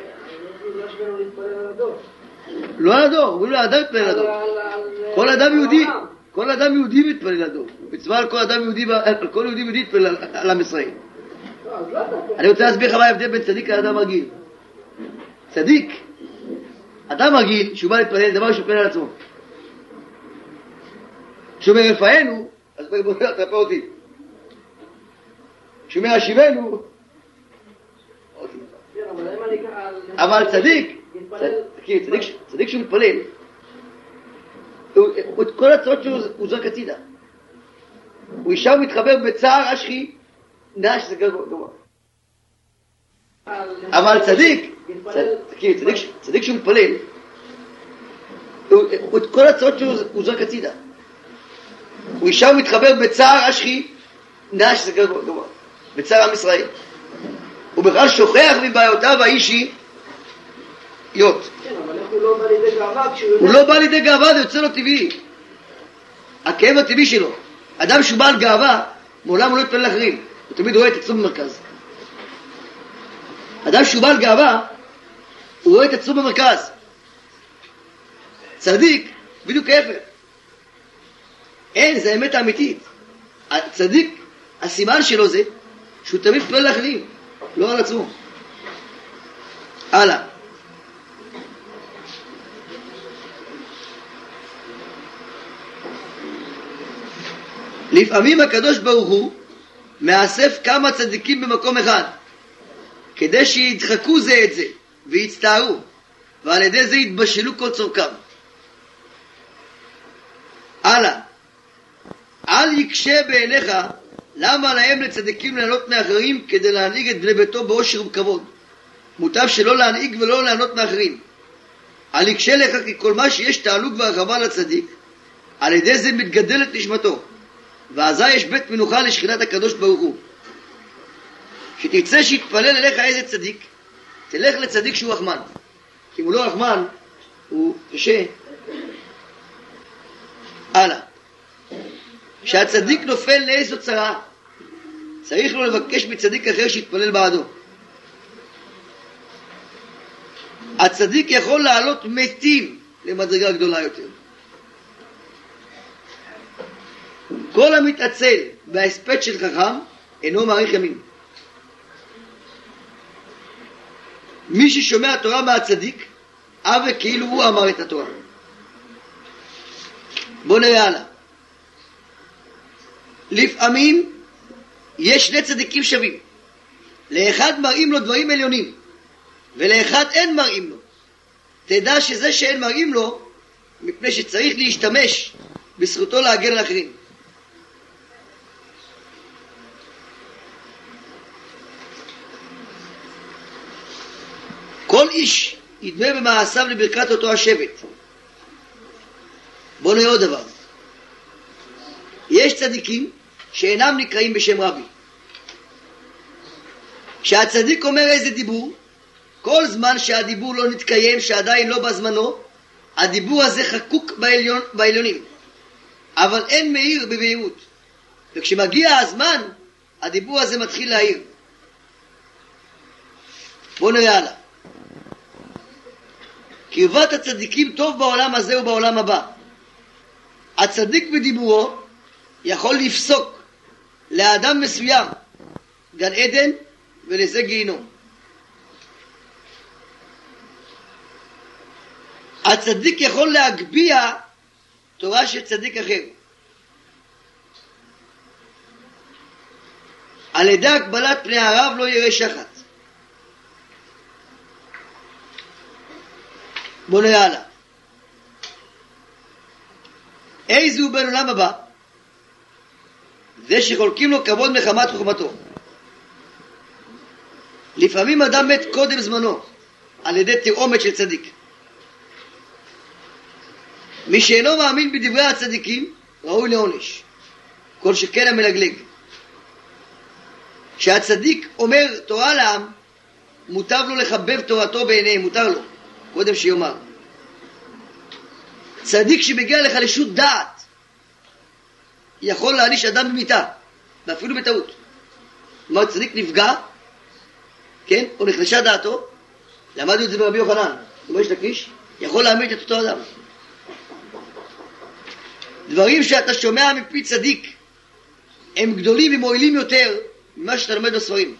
לא על הדור, אומרים לו, האדם מתפלל על הדור. כל אדם יהודי מתפלל על הדור. מצווה על כל אדם יהודי, על כל יהודי יהודי מתפלל על עם ישראל. אני רוצה להסביר לך מה ההבדל בין צדיק לאדם רגיל. צדיק, אדם רגיל, שהוא בא להתפלל, דבר שהוא מתפלל על עצמו. כשהוא אומר רפאנו, אז בוא תרפא אותי. כשהוא אומר השיבנו, אבל צדיק שהוא מתפלל, את כל הצעות שלו הוא זרק הצידה. הוא ישר מתחבר בצער אשכי, נש זה גמר. אבל צדיק שהוא מתפלל, את כל הצעות שלו הוא זרק הצידה. הוא ישר מתחבר בצער אשכי, נש זה גמר. בצער עם ישראל. הוא בכלל שוכח מבעיותיו האישיות. כן, אבל איך הוא לא בא לידי גאווה כשהוא יודע? הוא לא בא לידי גאווה, זה יוצא לו טבעי. הכאב הטבעי שלו. אדם שהוא בעל גאווה, מעולם הוא לא יתפלל לאחרים. הוא תמיד רואה את עצמו במרכז. אדם שהוא בעל גאווה, הוא רואה את עצמו במרכז. צדיק, בדיוק ההפך. אין, זה האמת האמיתית. הצדיק, הסימן שלו זה, שהוא תמיד מתפלל לאחרים, לא על עצמו. הלאה. לפעמים הקדוש ברוך הוא מאסף כמה צדיקים במקום אחד, כדי שידחקו זה את זה ויצטערו, ועל ידי זה יתבשלו כל צורכם. הלאה. אל יקשה בעיניך למה להם לצדיקים לענות מאחרים כדי להנהיג את בני ביתו באושר ובכבוד. מוטב שלא להנהיג ולא לענות מאחרים. אל יקשה לך כי כל מה שיש תעלוג והרחבה לצדיק, על ידי זה מתגדל את נשמתו, ואזי יש בית מנוחה לשכינת הקדוש ברוך הוא. שתרצה שיתפלל אליך איזה צדיק, תלך לצדיק שהוא רחמן. אם הוא לא רחמן, הוא קשה. הלאה. כשהצדיק נופל לאיזו צרה, צריך לו לבקש מצדיק אחר שיתפלל בעדו. הצדיק יכול לעלות מתים למדרגה גדולה יותר. כל המתעצל וההספד של חכם אינו מעריך ימים. מי ששומע התורה מהצדיק, אבא כאילו הוא אמר את התורה. בוא נראה הלאה. לפעמים יש שני צדיקים שווים. לאחד מראים לו דברים עליונים, ולאחד אין מראים לו. תדע שזה שאין מראים לו, מפני שצריך להשתמש בזכותו להגן על אחרים. כל איש ידמה במעשיו לברכת אותו השבט. בוא נראה עוד דבר. יש צדיקים שאינם נקראים בשם רבי. כשהצדיק אומר איזה דיבור, כל זמן שהדיבור לא נתקיים, שעדיין לא בזמנו, הדיבור הזה חקוק בעליונים, אבל אין מאיר בבהירות. וכשמגיע הזמן, הדיבור הזה מתחיל להאיר. בוא נראה הלאה. קרבת הצדיקים טוב בעולם הזה ובעולם הבא. הצדיק בדיבורו יכול לפסוק לאדם מסוים גן עדן ולזה גיהינום. הצדיק יכול להגביה תורה של צדיק אחר על ידי הגבלת פני הרב לא יראה שחת. בוא נראה הלאה. איזה הוא בן עולם הבא? זה שחולקים לו כבוד מחמת חוכמתו. לפעמים אדם מת קודם זמנו על ידי תאומת של צדיק, מי שאינו מאמין בדברי הצדיקים ראוי לעונש, כל שכן המלגלג. כשהצדיק אומר תורה לעם, מוטב לו לחבב תורתו בעיניהם, מותר לו, קודם שיאמר. צדיק שמגיע לחלישות דעת יכול להעניש אדם במיתה, ואפילו בטעות. כלומר, צדיק נפגע, כן, או נחלשה דעתו, למדנו את זה ברבי יוחנן, הוא יש לכביש, יכול להעמיד את אותו אדם. דברים שאתה שומע מפי צדיק הם גדולים ומועילים יותר ממה שאתה לומד בספרים.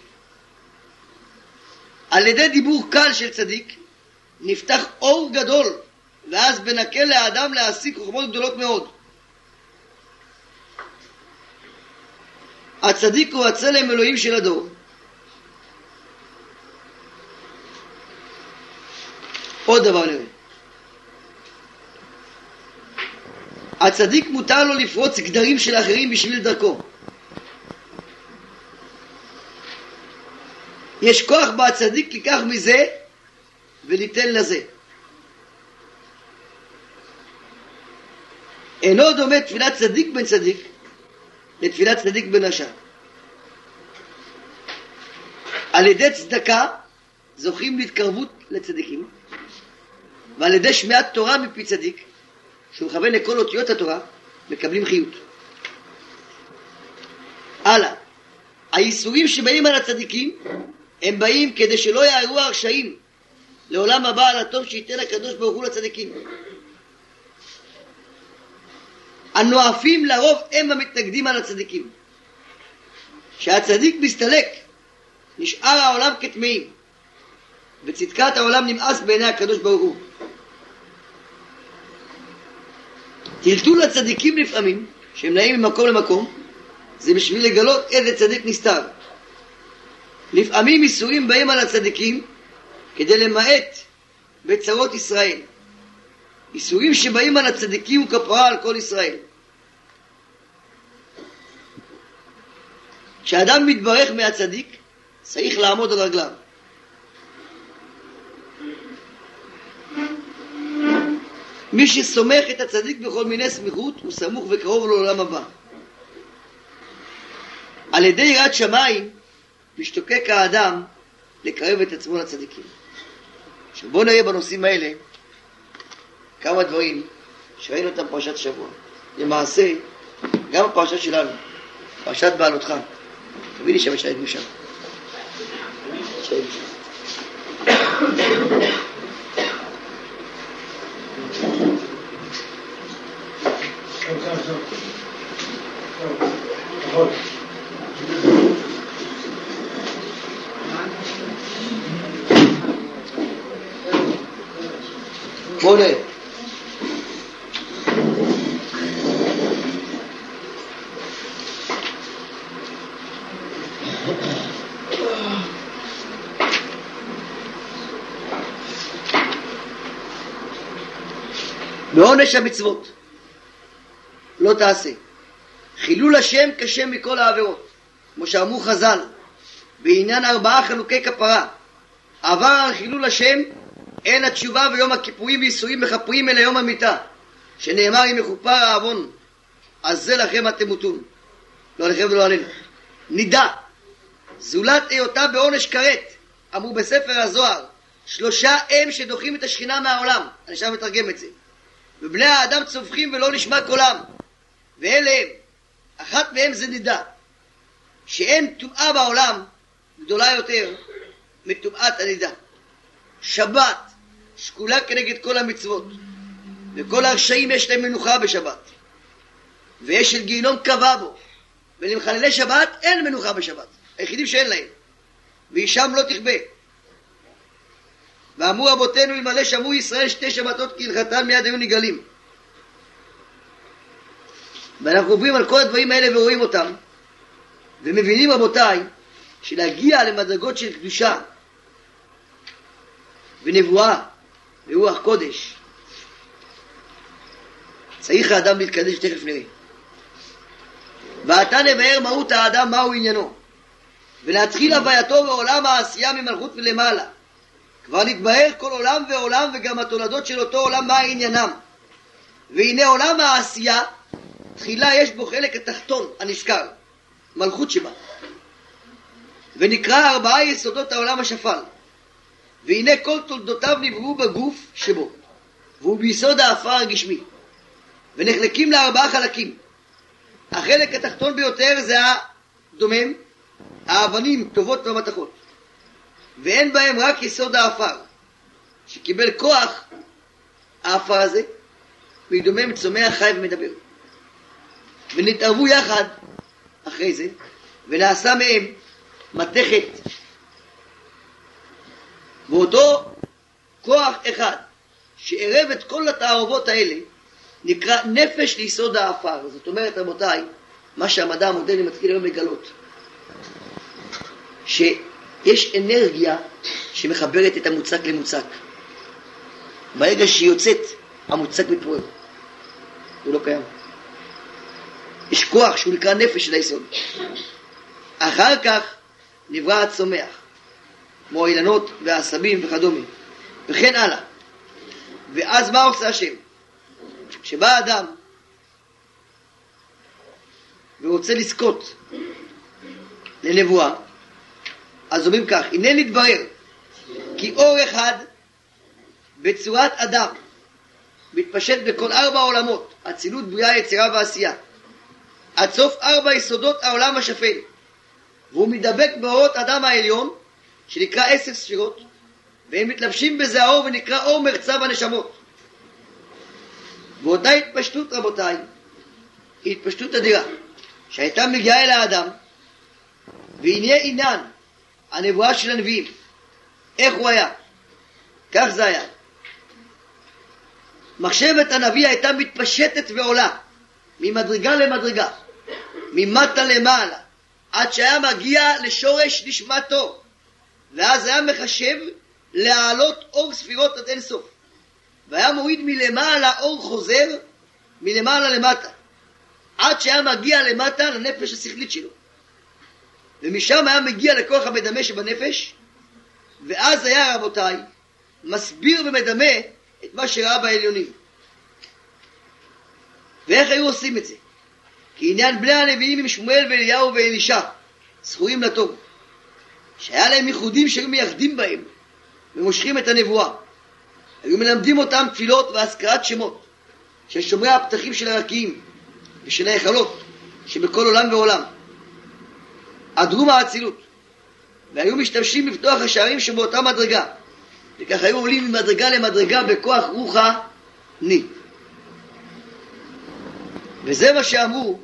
על ידי דיבור קל של צדיק נפתח אור גדול, ואז בנקל לאדם להשיג חוכמות גדולות מאוד. הצדיק הוא הצלם אלוהים של הדור. עוד דבר נראה. הצדיק מותר לו לפרוץ גדרים של אחרים בשביל דרכו. יש כוח בהצדיק לקח מזה וניתן לזה. אינו דומה תפילת צדיק בן צדיק לתפילת צדיק בן רשע. על ידי צדקה זוכים להתקרבות לצדיקים, ועל ידי שמיעת תורה מפי צדיק שהוא מכוון לכל אותיות התורה מקבלים חיות. הלאה, האיסורים שבאים על הצדיקים הם באים כדי שלא יערו הרשעים לעולם הבא על הטוב שייתן הקדוש ברוך הוא לצדיקים. הנואפים לרוב הם המתנגדים על הצדיקים. כשהצדיק מסתלק נשאר העולם כתמאים, וצדקת העולם נמאס בעיני הקדוש ברוך הוא. טלטול הצדיקים לפעמים, שהם נעים ממקום למקום, זה בשביל לגלות איזה צדיק נסתר. לפעמים איסורים באים על הצדיקים כדי למעט בצרות ישראל. איסורים שבאים על הצדיקים וכפרה על כל ישראל. כשאדם מתברך מהצדיק צריך לעמוד על רגליו. מי שסומך את הצדיק בכל מיני סמיכות הוא סמוך וקרוב לעולם הבא. על ידי יראת שמיים משתוקק האדם לקרב את עצמו לצדיקים. עכשיו בואו נראה בנושאים האלה כמה דברים שראינו אותם פרשת שבוע. למעשה גם הפרשה שלנו, פרשת בעלותך, תביא לי שם שהיינו שם. בואו נראה. בעונש המצוות לא תעשה. חילול השם כשם מכל העבירות, כמו שאמרו חז"ל בעניין 4 חלוקי כפרה. עבר על חילול השם אין התשובה ויום הכיפורים וייסורים מכפרים אל יום המיתה, שנאמר אם יכופר העוון אז זה לכם אתם מותון, לא לכם ולא עלינו. נידה זולת היותה בעונש כרת, אמרו בספר הזוהר 3 הם שדוחים את השכינה מהעולם. אני עכשיו מתרגם את זה. ובני האדם צווחים ולא נשמע קולם, ואלה הם. אחת מהם זה נידה, שאין טומאה בעולם גדולה יותר מטומאת הנידה. שבת שקולה כנגד כל המצוות, וכל הרשעים יש להם מנוחה בשבת, ויש של גיהינום קבע בו, ולמחללי שבת אין מנוחה בשבת, היחידים שאין להם, וישם לא תכבה. ואמרו רבותינו אלמלא שמעו ישראל 2 שבתות כהלכתן מיד היו נגאלים. ואנחנו עוברים על כל הדברים האלה ורואים אותם ומבינים רבותיי שלהגיע למדרגות של קדושה ונבואה ורוח קודש צריך האדם להתקדש, תכף נראה. ועתה נבהר מהות האדם, מהו עניינו, ולהתחיל הווייתו בעולם העשייה ממלכות ולמעלה. כבר נתבהר כל עולם ועולם וגם התולדות של אותו עולם מה עניינם. והנה עולם העשייה, תחילה יש בו חלק התחתון הנזכר, מלכות שבה, ונקרא 4 יסודות העולם השפל, והנה כל תולדותיו נבראו בגוף שבו, והוא ביסוד האפר הגשמי, ונחלקים ל4 חלקים. החלק התחתון ביותר זה הדומם, האבנים טובות ומתכות, ואין בהם רק יסוד האפר, שקיבל כוח האפר הזה, וידומם צומח חי ומדבר. ונתערבו יחד אחרי זה, ונעשה מהם מתכת, ואותו כוח אחד שערב את כל התערובות האלה נקרא נפש ליסוד האפר. זאת אומרת, רבותיי, מה שהמדע המודרני מתחיל היום לגלות, שיש אנרגיה שמחברת את המוצק למוצק. ברגע שהיא יוצאת, המוצק מתפורר. הוא לא קיים. יש כוח שהוא נקרא נפש של היסוד. אחר כך נברא הצומח, כמו האילנות והעשבים וכדומה, וכן הלאה. ואז מה עושה השם? כשבא אדם ורוצה לזכות לנבואה, אז אומרים כך: הנה נתברר כי אור אחד בצורת אדם מתפשט בכל 4 עולמות, אצילות, בריאה, יצירה ועשייה, עד סוף 4 יסודות העולם השפל, והוא מדבק באורות אדם העליון שנקרא 10 ספירות, והם מתלבשים בזה האור ונקרא אור מרצב הנשמות. ואותה התפשטות, רבותיי, היא התפשטות אדירה שהייתה מגיעה אל האדם, והנה עניין הנבואה של הנביאים. איך הוא היה? כך זה היה. מחשבת הנביא הייתה מתפשטת ועולה ממדרגה למדרגה, ממטה למעלה, עד שהיה מגיע לשורש נשמתו, ואז היה מחשב להעלות אור ספירות עד אין סוף, והיה מוריד מלמעלה אור חוזר מלמעלה למטה, עד שהיה מגיע למטה לנפש השכלית שלו, ומשם היה מגיע לכוח המדמה שבנפש, ואז היה, רבותיי, מסביר ומדמה את מה שראה בעליונים. ואיך היו עושים את זה? כי עניין בני הנביאים עם שמואל ואליהו ואלישע, זכורים לטוב, שהיה להם ייחודים שהיו מייחדים בהם ומושכים את הנבואה. היו מלמדים אותם תפילות והזכרת שמות של שומרי הפתחים של הרקיעים ושל ההיכלות שבכל עולם ועולם, עדרו מהאצילות, והיו משתמשים לפתוח השערים שבאותה מדרגה, וכך היו עולים ממדרגה למדרגה בכוח רוחני. וזה מה שאמרו,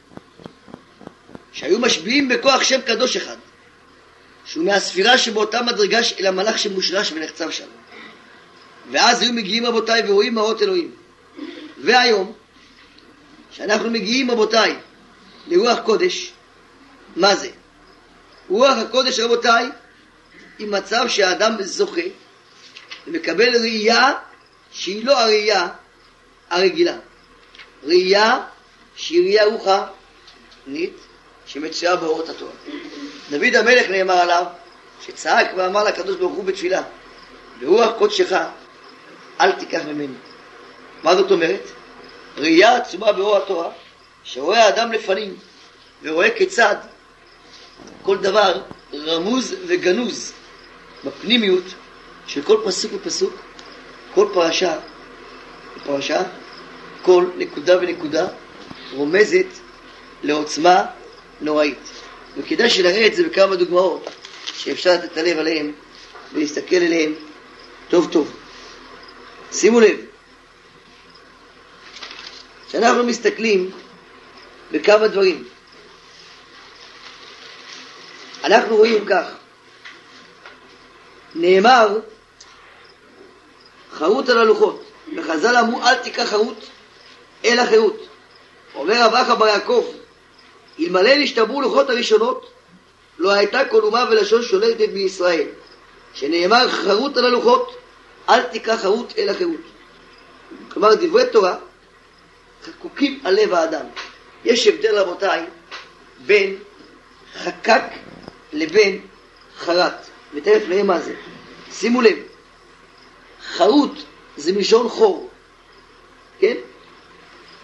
שהיו משביעים בכוח שם קדוש אחד, שהוא מהספירה שבאותה מדרגה אל המלאך שמושרש ונחצב שם. ואז היו מגיעים, רבותיי, ורואים מראות אלוהים. והיום, שאנחנו מגיעים, רבותיי, לרוח קודש, מה זה? רוח הקודש, רבותיי, היא מצב שהאדם זוכה ומקבל ראייה שהיא לא הראייה הרגילה. ראייה שהיא ראייה רוחנית שמצויה באורות התורה. דוד המלך נאמר עליו שצעק ואמר לקדוש ברוך הוא בתפילה: ברוח קודשך אל תיקח ממני. מה זאת אומרת? ראייה עצומה באור התורה, שרואה האדם לפנים ורואה כיצד כל דבר רמוז וגנוז בפנימיות של כל פסוק ופסוק, כל פרשה ופרשה, כל נקודה ונקודה רומזת לעוצמה נוראית. וכדאי שנראה את זה בכמה דוגמאות שאפשר לתת הלב עליהם ולהסתכל עליהם טוב טוב. שימו לב, שאנחנו מסתכלים בכמה דברים, אנחנו רואים כך: נאמר חרוט על הלוחות, וחז"ל אמרו אל תיקח חרוט אלא חירות. אומר רב אחא בר יעקב, אלמלא נשתברו לוחות הראשונות לא הייתה כל אומה ולשון שולטת בישראל, שנאמר חרוט על הלוחות אל תיקח חרוט אלא חירות. כלומר דברי תורה חקוקים על לב האדם. יש הבדל, רבותיי, בין חקק לבין חרט, ותכף נראה מה זה. שימו לב, חרוט זה מלשון חור, כן?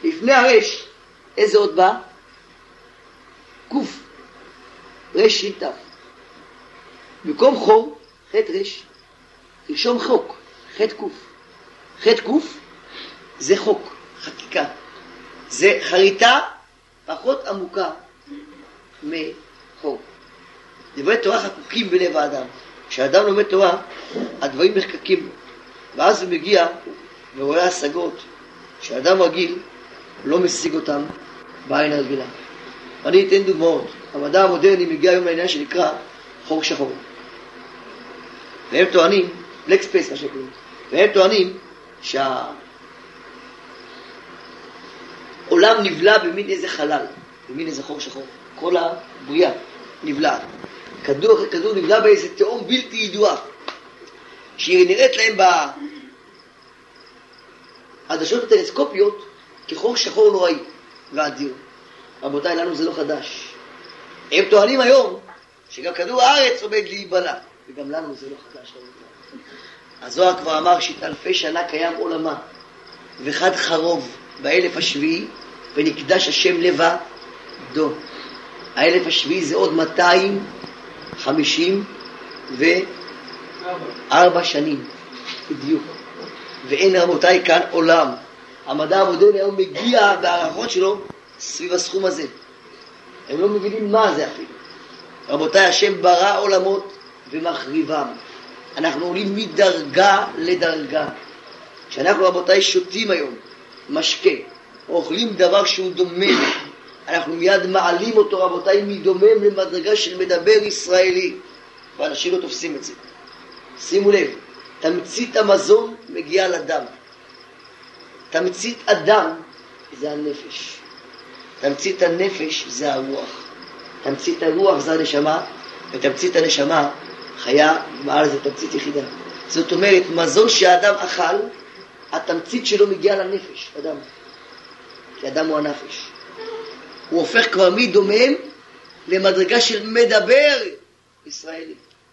לפני הרש, איזה עוד בא? קוף, רש שינטף. במקום חור, חטא רש, תרשום חוק, חטא קוף. חטא קוף זה חוק, חקיקה. זה חריטה פחות עמוקה מחור. דברי תורה חקוקים בלב האדם. כשאדם לומד תורה, הדברים נחקקים לו. ואז הוא מגיע ורואה השגות שאדם רגיל לא משיג אותם בעין הרגילה. אני אתן דוגמאות. המדע המודרני מגיע היום לעניין שנקרא חור שחור. והם טוענים, בלק ספייס מה שקוראים, והם טוענים שהעולם נבלע במין איזה חלל, במין איזה חור שחור. כל הבריאה נבלעת. כדור אחרי כדור נבלע באיזה תאום בלתי ידועה, שהיא נראית להם בעדשות הטלסקופיות כחור שחור נוראי ואדיר. רבותיי, לנו זה לא חדש. הם טוענים היום שגם כדור הארץ עומד להיבלע, וגם לנו זה לא חדש. הזוהר כבר אמר ש1,000 שנה קיים עולמה, וחד חרוב באלף השביעי, ונקדש השם לבדו. האלף השביעי זה עוד 254 שנים בדיוק. ואין רבותיי כאן עולם. המדע המודרני היום מגיע בהערכות שלו סביב הסכום הזה. הם לא מבינים מה זה אפילו. רבותיי, השם ברא עולמות ומחריבם. אנחנו עולים מדרגה לדרגה. כשאנחנו רבותיי שותים היום משקה, או אוכלים דבר שהוא דומם, אנחנו מיד מעלים אותו רבותיי מדומם למדרגה של מדבר ישראלי, ואנשים לא תופסים את זה. שימו לב, תמצית המזון מגיעה לדם. תמצית הדם זה הנפש. תמצית הנפש זה הרוח. תמצית הרוח זה הנשמה, ותמצית הנשמה חיה מעל זה תמצית יחידה. זאת אומרת, מזון שהאדם אכל, התמצית שלו מגיעה לנפש, אדם. כי אדם הוא הנפש. הוא הופך כבר מדומם למדרגה של מדבר ישראלי.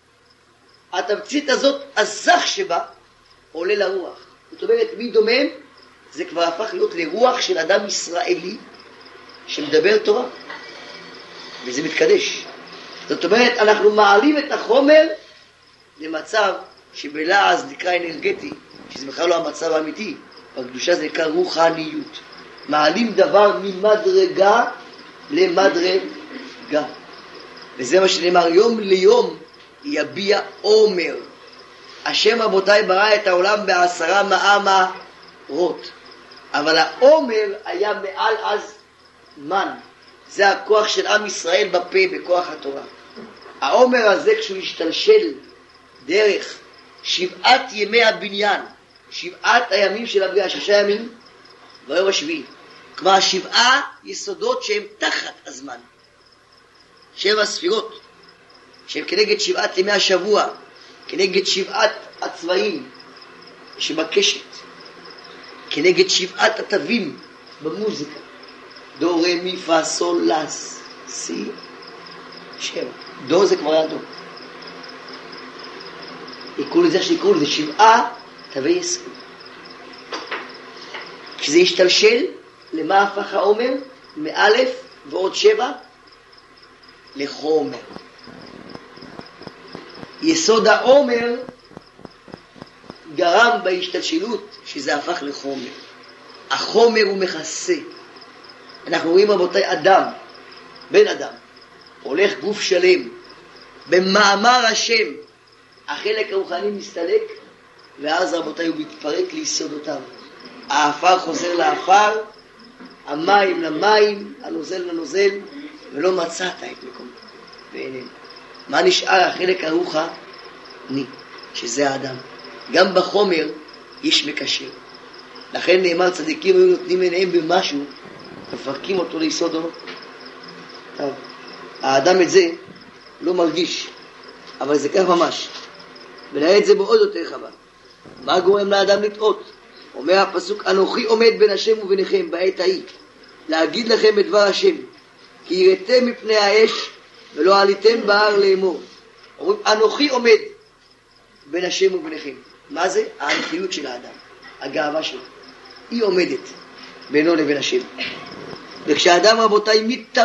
התמצית הזאת, הזך שבה, עולה לרוח. זאת אומרת, מדומם זה כבר הפך להיות לרוח של אדם ישראלי שמדבר תורה. וזה מתקדש. זאת אומרת, אנחנו מעלים את החומר למצב שבלעז נקרא אנרגטי, שזה בכלל לא המצב האמיתי. בקדושה זה נקרא רוחניות. מעלים דבר ממדרגה למדרגה. וזה מה שנאמר, יום ליום יביע עומר. השם רבותיי ברא את העולם ב10 מאמרות. אבל העומר היה מעל אז מן. זה הכוח של עם ישראל בפה, בכוח התורה. העומר הזה כשהוא השתלשל דרך 7 ימי הבניין, 7 הימים של הבריאה, 6 ימים והיום השביעי. כלומר 7 יסודות שהם תחת הזמן. 7 ספירות שהם כנגד 7 ימי השבוע, כנגד 7 הצבעים שבקשת, כנגד 7 התווים במוזיקה. דו, רה, מי, פה, סול, לס, סי, 7. דו זה כבר היה דו. יקראו לזה שיקראו לזה 7 תווי יסוד. כשזה השתלשל, למה הפך העומר? מאלף ועוד 7 לחומר. יסוד העומר גרם בהשתלשלות שזה הפך לחומר. החומר הוא מכסה. אנחנו רואים רבותיי אדם, בן אדם, הולך גוף שלם, במאמר השם, החלק הרוחני מסתלק, ואז רבותיי הוא מתפרק ליסודותיו. האפר חוזר לאפר, המים למים, הנוזל לנוזל, ולא מצאת את מקום בעינינו. מה נשאר? החלק הרוחני, שזה האדם. גם בחומר יש מקשר. לכן נאמר צדיקים היו נותנים עיניהם במשהו, מפרקים אותו ליסוד או לא. האדם את זה לא מרגיש, אבל זה כך ממש. ונראה את זה בעוד יותר חבל. מה גורם לאדם לטעות? אומר הפסוק, אנוכי עומד בין השם וביניכם בעת ההיא, להגיד לכם את דבר השם, כי יראתם מפני האש ולא עליתם בהר לאמור. אומרים, אנוכי עומד בין השם וביניכם. מה זה? האנוכיות של האדם, הגאווה שלו. היא עומדת. בינו לבין השם. וכשאדם רבותיי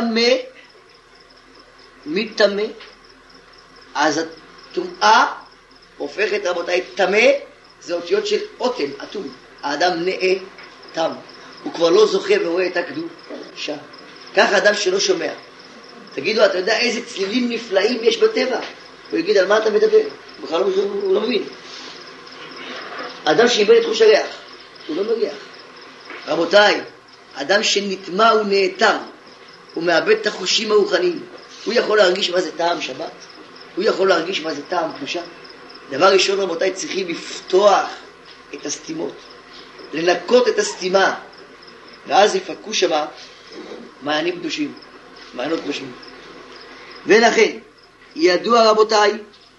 מתטמא, אז הטומאה הופכת רבותיי טמא, זה אותיות של אוטם, אטום. האדם נאטם, הוא כבר לא זוכה ורואה את הקדושה. כך האדם שלא שומע. תגידו, אתה יודע איזה צלילים נפלאים יש בטבע? הוא יגיד, על מה אתה מדבר? בכלל הוא לא מבין. האדם שאיבד את חוש הריח, הוא לא מריח. רבותיי, אדם שנטמא הוא נאטם, הוא מאבד את החושים הרוחניים. הוא יכול להרגיש מה זה טעם שבת, הוא יכול להרגיש מה זה טעם קדושה. דבר ראשון רבותיי, צריכים לפתוח את הסתימות, לנקות את הסתימה, ואז יפקו שמה מעיינים קדושים, מעיינות קדושים. ולכן ידוע רבותיי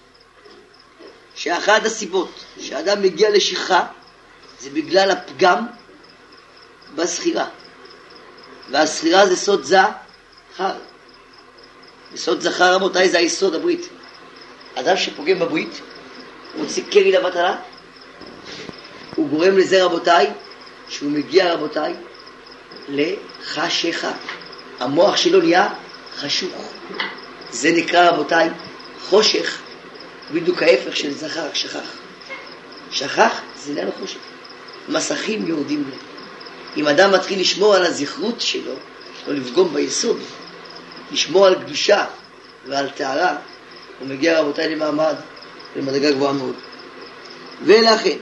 שאחת הסיבות שאדם מגיע לשכחה זה בגלל הפגם בסחירה, והסחירה זה סוד זכר. וסוד זכר רבותיי זה היסוד הברית. אדם שפוגם בברית, הוא מוציא קרי למטרה, הוא גורם לזה רבותיי שהוא מגיע רבותיי לחשיכה. המוח שלו נהיה חשוך, זה נקרא רבותיי חושך, בדיוק ההפך של זכר, רק שכח זה נהיה לו חושך, מסכים יורדים לו. אם אדם מתחיל לשמור על הזכרות שלו, לא לפגום ביסוד, לשמור על קדושה ועל טהרה, הוא מגיע רבותיי למעמד למדרגה גבוהה מאוד. ולכן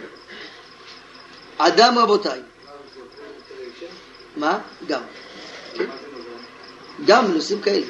אדם רבותיי, מה? גם נושאים כאלה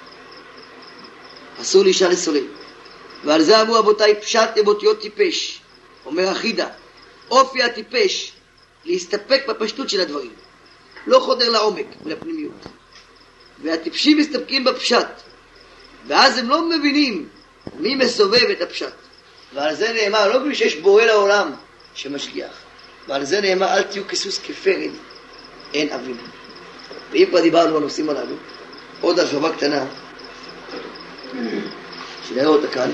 אסור לאישה לסולל. ועל זה אמרו רבותיי פשט באותיות טיפש. אומר החידה, אופי הטיפש להסתפק בפשטות של הדברים, לא חודר לעומק ולפנימיות. והטיפשים מסתפקים בפשט, ואז הם לא מבינים מי מסובב את הפשט. ועל זה נאמר, לא בגלל שיש בורא לעולם שמשגיח, ועל זה נאמר אל תהיו כסוס כפרד אין אבינו. ואם כבר דיברנו על הנושאים הללו, עוד הרחבה קטנה שנראה אותה כאן.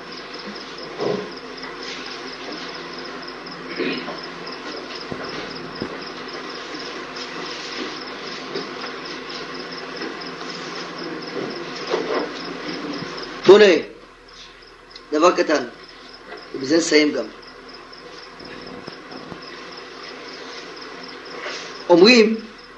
בואו נראה דבר קטן, ובזה נסיים גם. אומרים,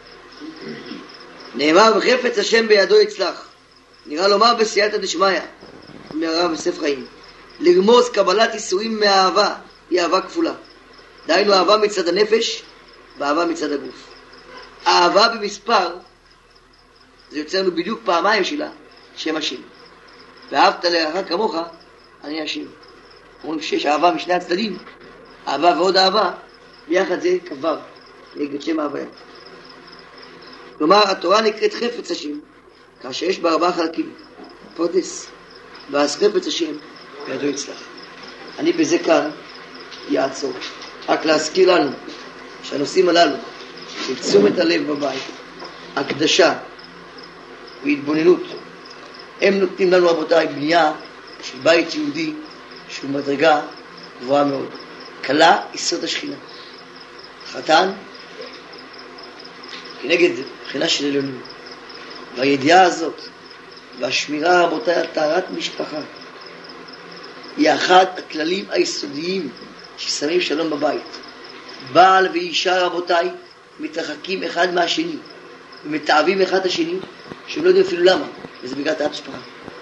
נאמר וחפץ השם בידו יצלח. נראה לומר בסייעתא דשמיא, אומר הרב יוסף חיים, לרמוז קבלת איסורים מהאהבה, היא אהבה כפולה. דהיינו אהבה מצד הנפש ואהבה מצד הגוף. אהבה במספר זה יוצא לנו בדיוק פעמיים שלה, שם השם. ואהבת לרעך כמוך, אני השם. אומרים שיש אהבה משני הצדדים, אהבה ועוד אהבה, ביחד זה כבר, נגד שם ההוויה. כלומר, התורה נקראת חפץ השם, כאשר יש בה 4 חלקים, פרדס, ואז חפץ השם בידו יצלח. אני בזה כאן יעצור. רק להזכיר לנו שהנושאים הללו של תשומת הלב בבית, הקדשה והתבוננות, הם נותנים לנו רבותיי בנייה של בית יהודי שהוא מדרגה גבוהה מאוד. כלה יסוד השכינה, חתן כנגד בחינה של עליונים. והידיעה הזאת והשמירה רבותיי על טהרת משפחה היא אחד הכללים היסודיים ששמים שלום בבית. בעל ואישה רבותיי מתרחקים אחד מהשני ומתאהבים אחד את השני שהם לא יודעים אפילו למה, וזה בגלל טהרת משפחה.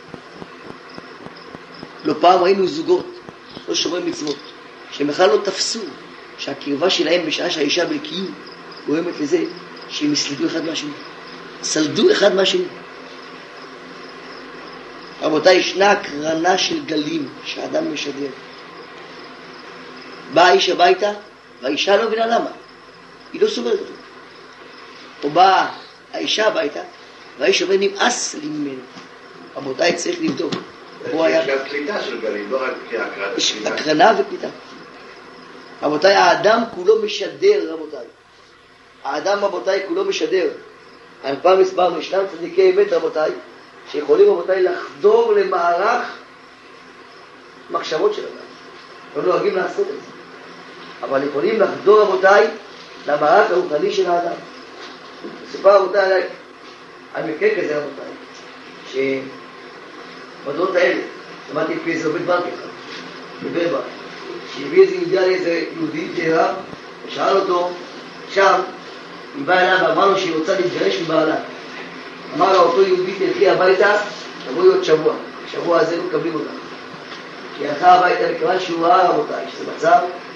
לא פעם ראינו זוגות לא שומרים מצוות שהם בכלל לא תפסו שהקרבה שלהם בשעה שהאישה בלקיים גורמת לזה שהם יסלדו אחד מהשני, סלדו אחד מהשני. רבותיי, ישנה הקרנה של גלים שהאדם משדר. בא האיש הביתה והאישה לא מבינה למה, היא לא סובלת אותו. או באה האישה הביתה והאיש אומר נמאס לי ממנו. רבותיי, צריך לבדוק. יש גם קליטה של גלים, לא רק הקרנה. יש הקרנה וקליטה. רבותיי, האדם כולו משדר, רבותיי. האדם רבותיי כולו משדר. פעם הסברנו, ישנם צדיקי אמת רבותיי שיכולים רבותיי לחדור למערך מחשבות של אדם. לא נוהגים לעשות את זה, אבל יכולים לחדור רבותיי למערך הרוחני של האדם. סופר רבותיי על מקרה כזה רבותיי, שבדורות האלה, שמעתי את איזה עובד בנק אחד, בבן ברק, שהביא איזה יהודי על איזה יהודי תארה, ושאל אותו, שם, היא באה אליו ואמר לו שהיא רוצה להתגרש מבעלה. אמר לה אותו יהודי תלכי הביתה, תבואי עוד שבוע. השבוע הזה לא מקבלים אותה. כי הלכה הביתה מכיוון שהוא ראה רבותיי, שזה מצב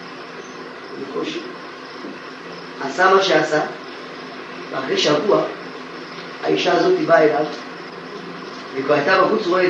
בקושי. עשה מה שעשה, ואחרי שבוע, האישה הזאת באה אליו, וכבר הייתה בחוץ רועדת.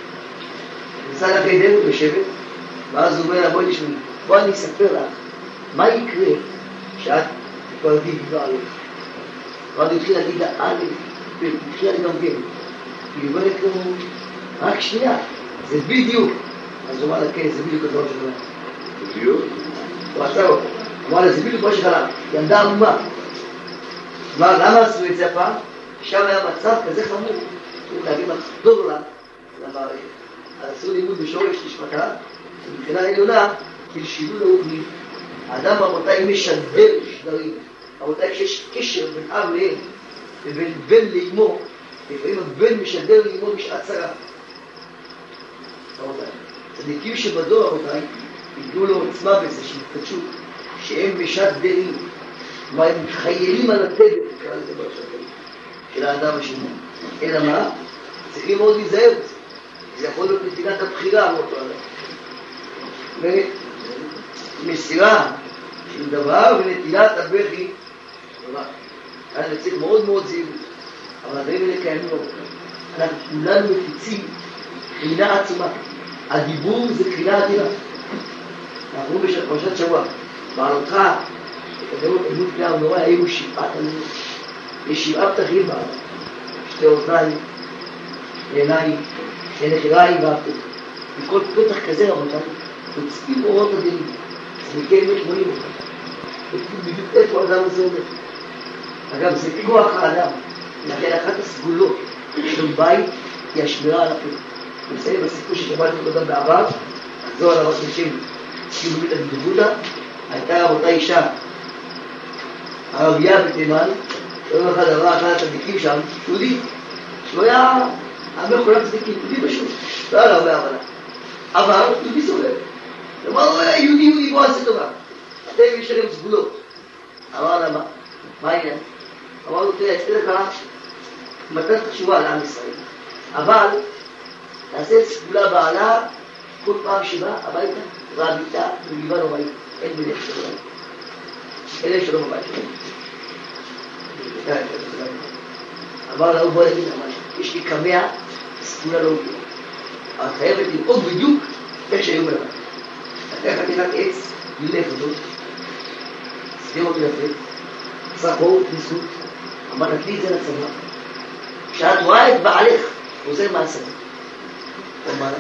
נסע לחדר בשבט, ואז הוא אומר לה, בואי אני אספר לך, מה יקרה שאת כבר תגבר עליך. ואז הוא התחיל להגיד לה, התחילה לגמגם. היא אומרת לו, רק שנייה, זה בדיוק. אז הוא אמר לה, כן, זה בדיוק הדבר שלו. בדיוק? הוא עשה לו, הוא אמר לה, זה בדיוק מה שחלם, ילדה עמומה. למה עשו את זה הפעם? שם היה מצב כזה חמור. הוא חייבים לחדור לה למערכת. עשו לימוד בשורש נשמתה, מבחינה עליונה, כלשילו לאוכלים. האדם רבותיי משדר שדרים. רבותיי, כשיש קשר בין אב לאם ובין בן לאמו, לפעמים הבן משדר לאמו בשעת צרה. רבותיי, צדיקים שבדור רבותיי, יתנו לו עוצמה בזה שמתקדשו, שהם משדרים, כלומר הם חיילים על התדר, קרא לזה ברשתים, של האדם השני. אלא מה? צריכים מאוד להיזהר בזה. זה יכול להיות נתינת הבחירה, לא אותו אדם. ומסירה של דבר ונטילת הבכי, כאן נצטרך מאוד מאוד זהירות, אבל הדברים האלה קיימים לא. אנחנו כולנו מפיצים קרינה עצומה. הדיבור זה קרינה אדירה. אנחנו רואים בפרשת שבוע, בעלותך, את הדמות קריאה ונורא, היו 7 תלמידים. יש 7 פתחים בעלה, 2 אוזניים, עיניים, נחיריים ואפות. וכל פתח כזה רבותיי, יוצאים אורות אדירים. זה מכן 80 אותם. בדיוק איפה האדם הזה עומד. אגב, זה כוח האדם. לכן אחת הסגולות של בית היא השמירה על הפה. אני מסיים בסיפור ששמעתי אותו גם בעבר, זו על הרב נשים קיומית הדבודה, הייתה אותה אישה, ערבייה בתימן, יום אחד עברה אחד הצדיקים שם, יהודי, שהוא היה הרבה חולם צדיקים, יהודי פשוט, לא היה הרבה הבנה. אבל יהודי סובל. אמר, יהודי בוא עשה טובה. אתם יש לכם סגולות. אמר לה, מה העניין? אמר לו, תראה, אצלי לך מתן חשובה לעם ישראל. אבל תעשה סגולה בעלה כל פעם שבא הביתה, והביתה וגיבה לא בית. אין בלך שלום בית. אין שלום בבית שלום. אמר לה, בוא נגיד לה משהו. יש לי קמע, סגולה לא הגיעה. אבל חייבת לראות בדיוק איך שהיו בבית. לקח חתיכת עץ, ילך אותו, סגר אותו יפה, עשה חור, ניסות, אמר נתלי את זה לצבא. כשאת רואה את בעלך, עוזר מעשה. הוא אמר,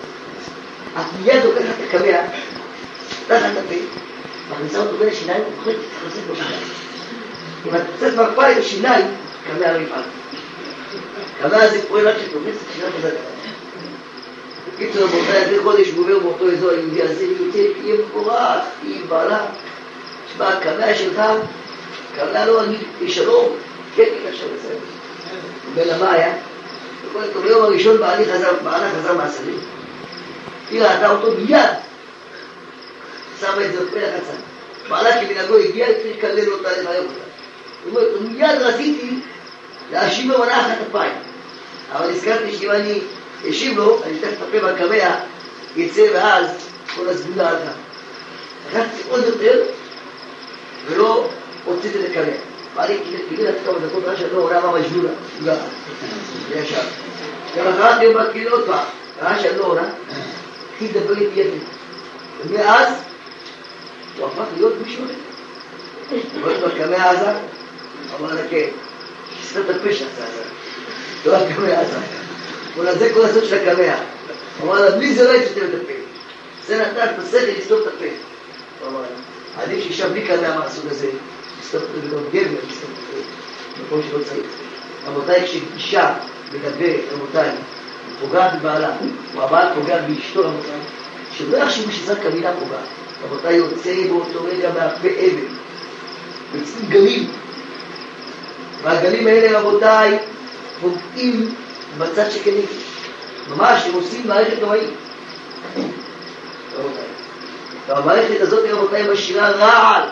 את מיד לוקחת את הקמע, תחת הפה, מכניסה אותו בין השיניים, וחולקת תתחזק בשיניים. אם את קצת מרפאה את השיניים, קמע לא יפעל. קמע הזה פועל רק שתופס את השיניים חזק. קיצור, באותה ידי חודש גובר באותו אזור היהודי הזה, יהיה מבורך, יהיה בעלה. תשמע, הקמע שלך, קמע לא אגיד, שלום, כן, עכשיו לסיים. ולמה היה? ביום הראשון בעלה חזר מהשדה. היא ראתה אותו מיד, שמה את זה בפלח הצד. בעלה כמנהגו הגיע, התחיל לקלל אותה, לבעיות אותה. הוא אומר, מיד רציתי להשיב לו מנה אחת אפיים. אבל הזכרתי שאם אני אשיב לו, אני אתן את הפה בקמע, יצא ואז כל הסגולה עלתה. לקחתי עוד יותר, ולא הוצאתי את הקמע. בעלי כדי לתת כמה דקות ראה שלא עולה מה משגולה, סגולה. זה ישר. ולאחרת יום בקליל עוד פעם, ראה שלא עולה, התחיל לדבר איתי יפה. ומאז, הוא הפך להיות מישהו. רואה בקמע עזה, אמר לה כן, שסתת הפשע זה עזה. לא הקמע עזה. זה כל הסוד של הקמע. אמר לה, בלי זה לא יצאתם את הפה. זה נתן את השכל לסתות את הפה. אמר לה, עדיף שישה בלי קמע מהסוג הזה. לסתות את זה בתור גבר, לסתות את הפה. במקום שלא צריך. רבותיי, כשאישה מדברת, רבותיי, פוגעת בבעלה, או הבעל פוגע באשתו, רבותיי, שלא יחשבו שזאת המילה פוגעת. רבותיי, יוצא באותו רגע מהפה אבן. ויוצאים גלים. והגלים האלה רבותיי פוגעים בצד שכנגד. ממש הם עושים מערכת נוראית. רבותיי. והמערכת הזאת רבותיי משאירה רעל.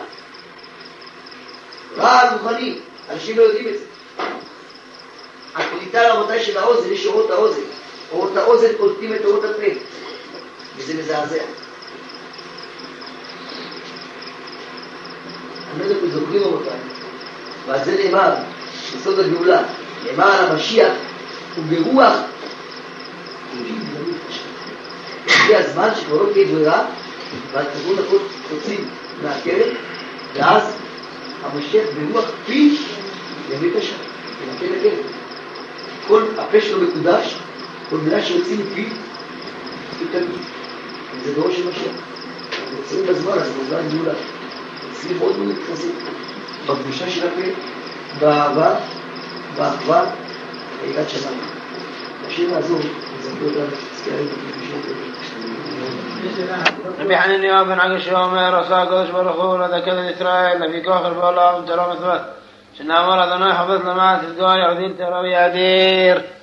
רעל רוחני. אנשים לא יודעים את זה. הקליטה רבותיי של האוזן, יש אורות האוזן. אורות האוזן קולטים את אורות הפה. וזה מזעזע. אני לא יודע אם זוכרים רבותיי. ועל זה נאמר, בסוד הגאולה, נאמר על המשיח, הוא ברוח. הגיע הזמן שכבר לא תהיה ברירה, והתגון הכל תוצאים מהכלב, ואז המשיח ברוח פי יביא את השם, ונקל לכלב. כל הפה שלו מקודש, כל מילה שיוצאים מפי, תתגון. זה דור של משיח. נוצרים בזמן, אז בזמן גאולה. נוצרים מאוד מאוד מתחזים. בקדושה של הפה, באהבה, באחווה, בעילת שמיים. השיר הזו, נזכו אותנו, סקרים בקדושה. רבי חניניה בן עקשיא אומר, עשה הקדוש ברוך הוא לדכא את ישראל, לפי כוחר בעולם תורה מצוות, שנאמר אדוני חפץ למען צדקו יחדיר תורה ויאדיר.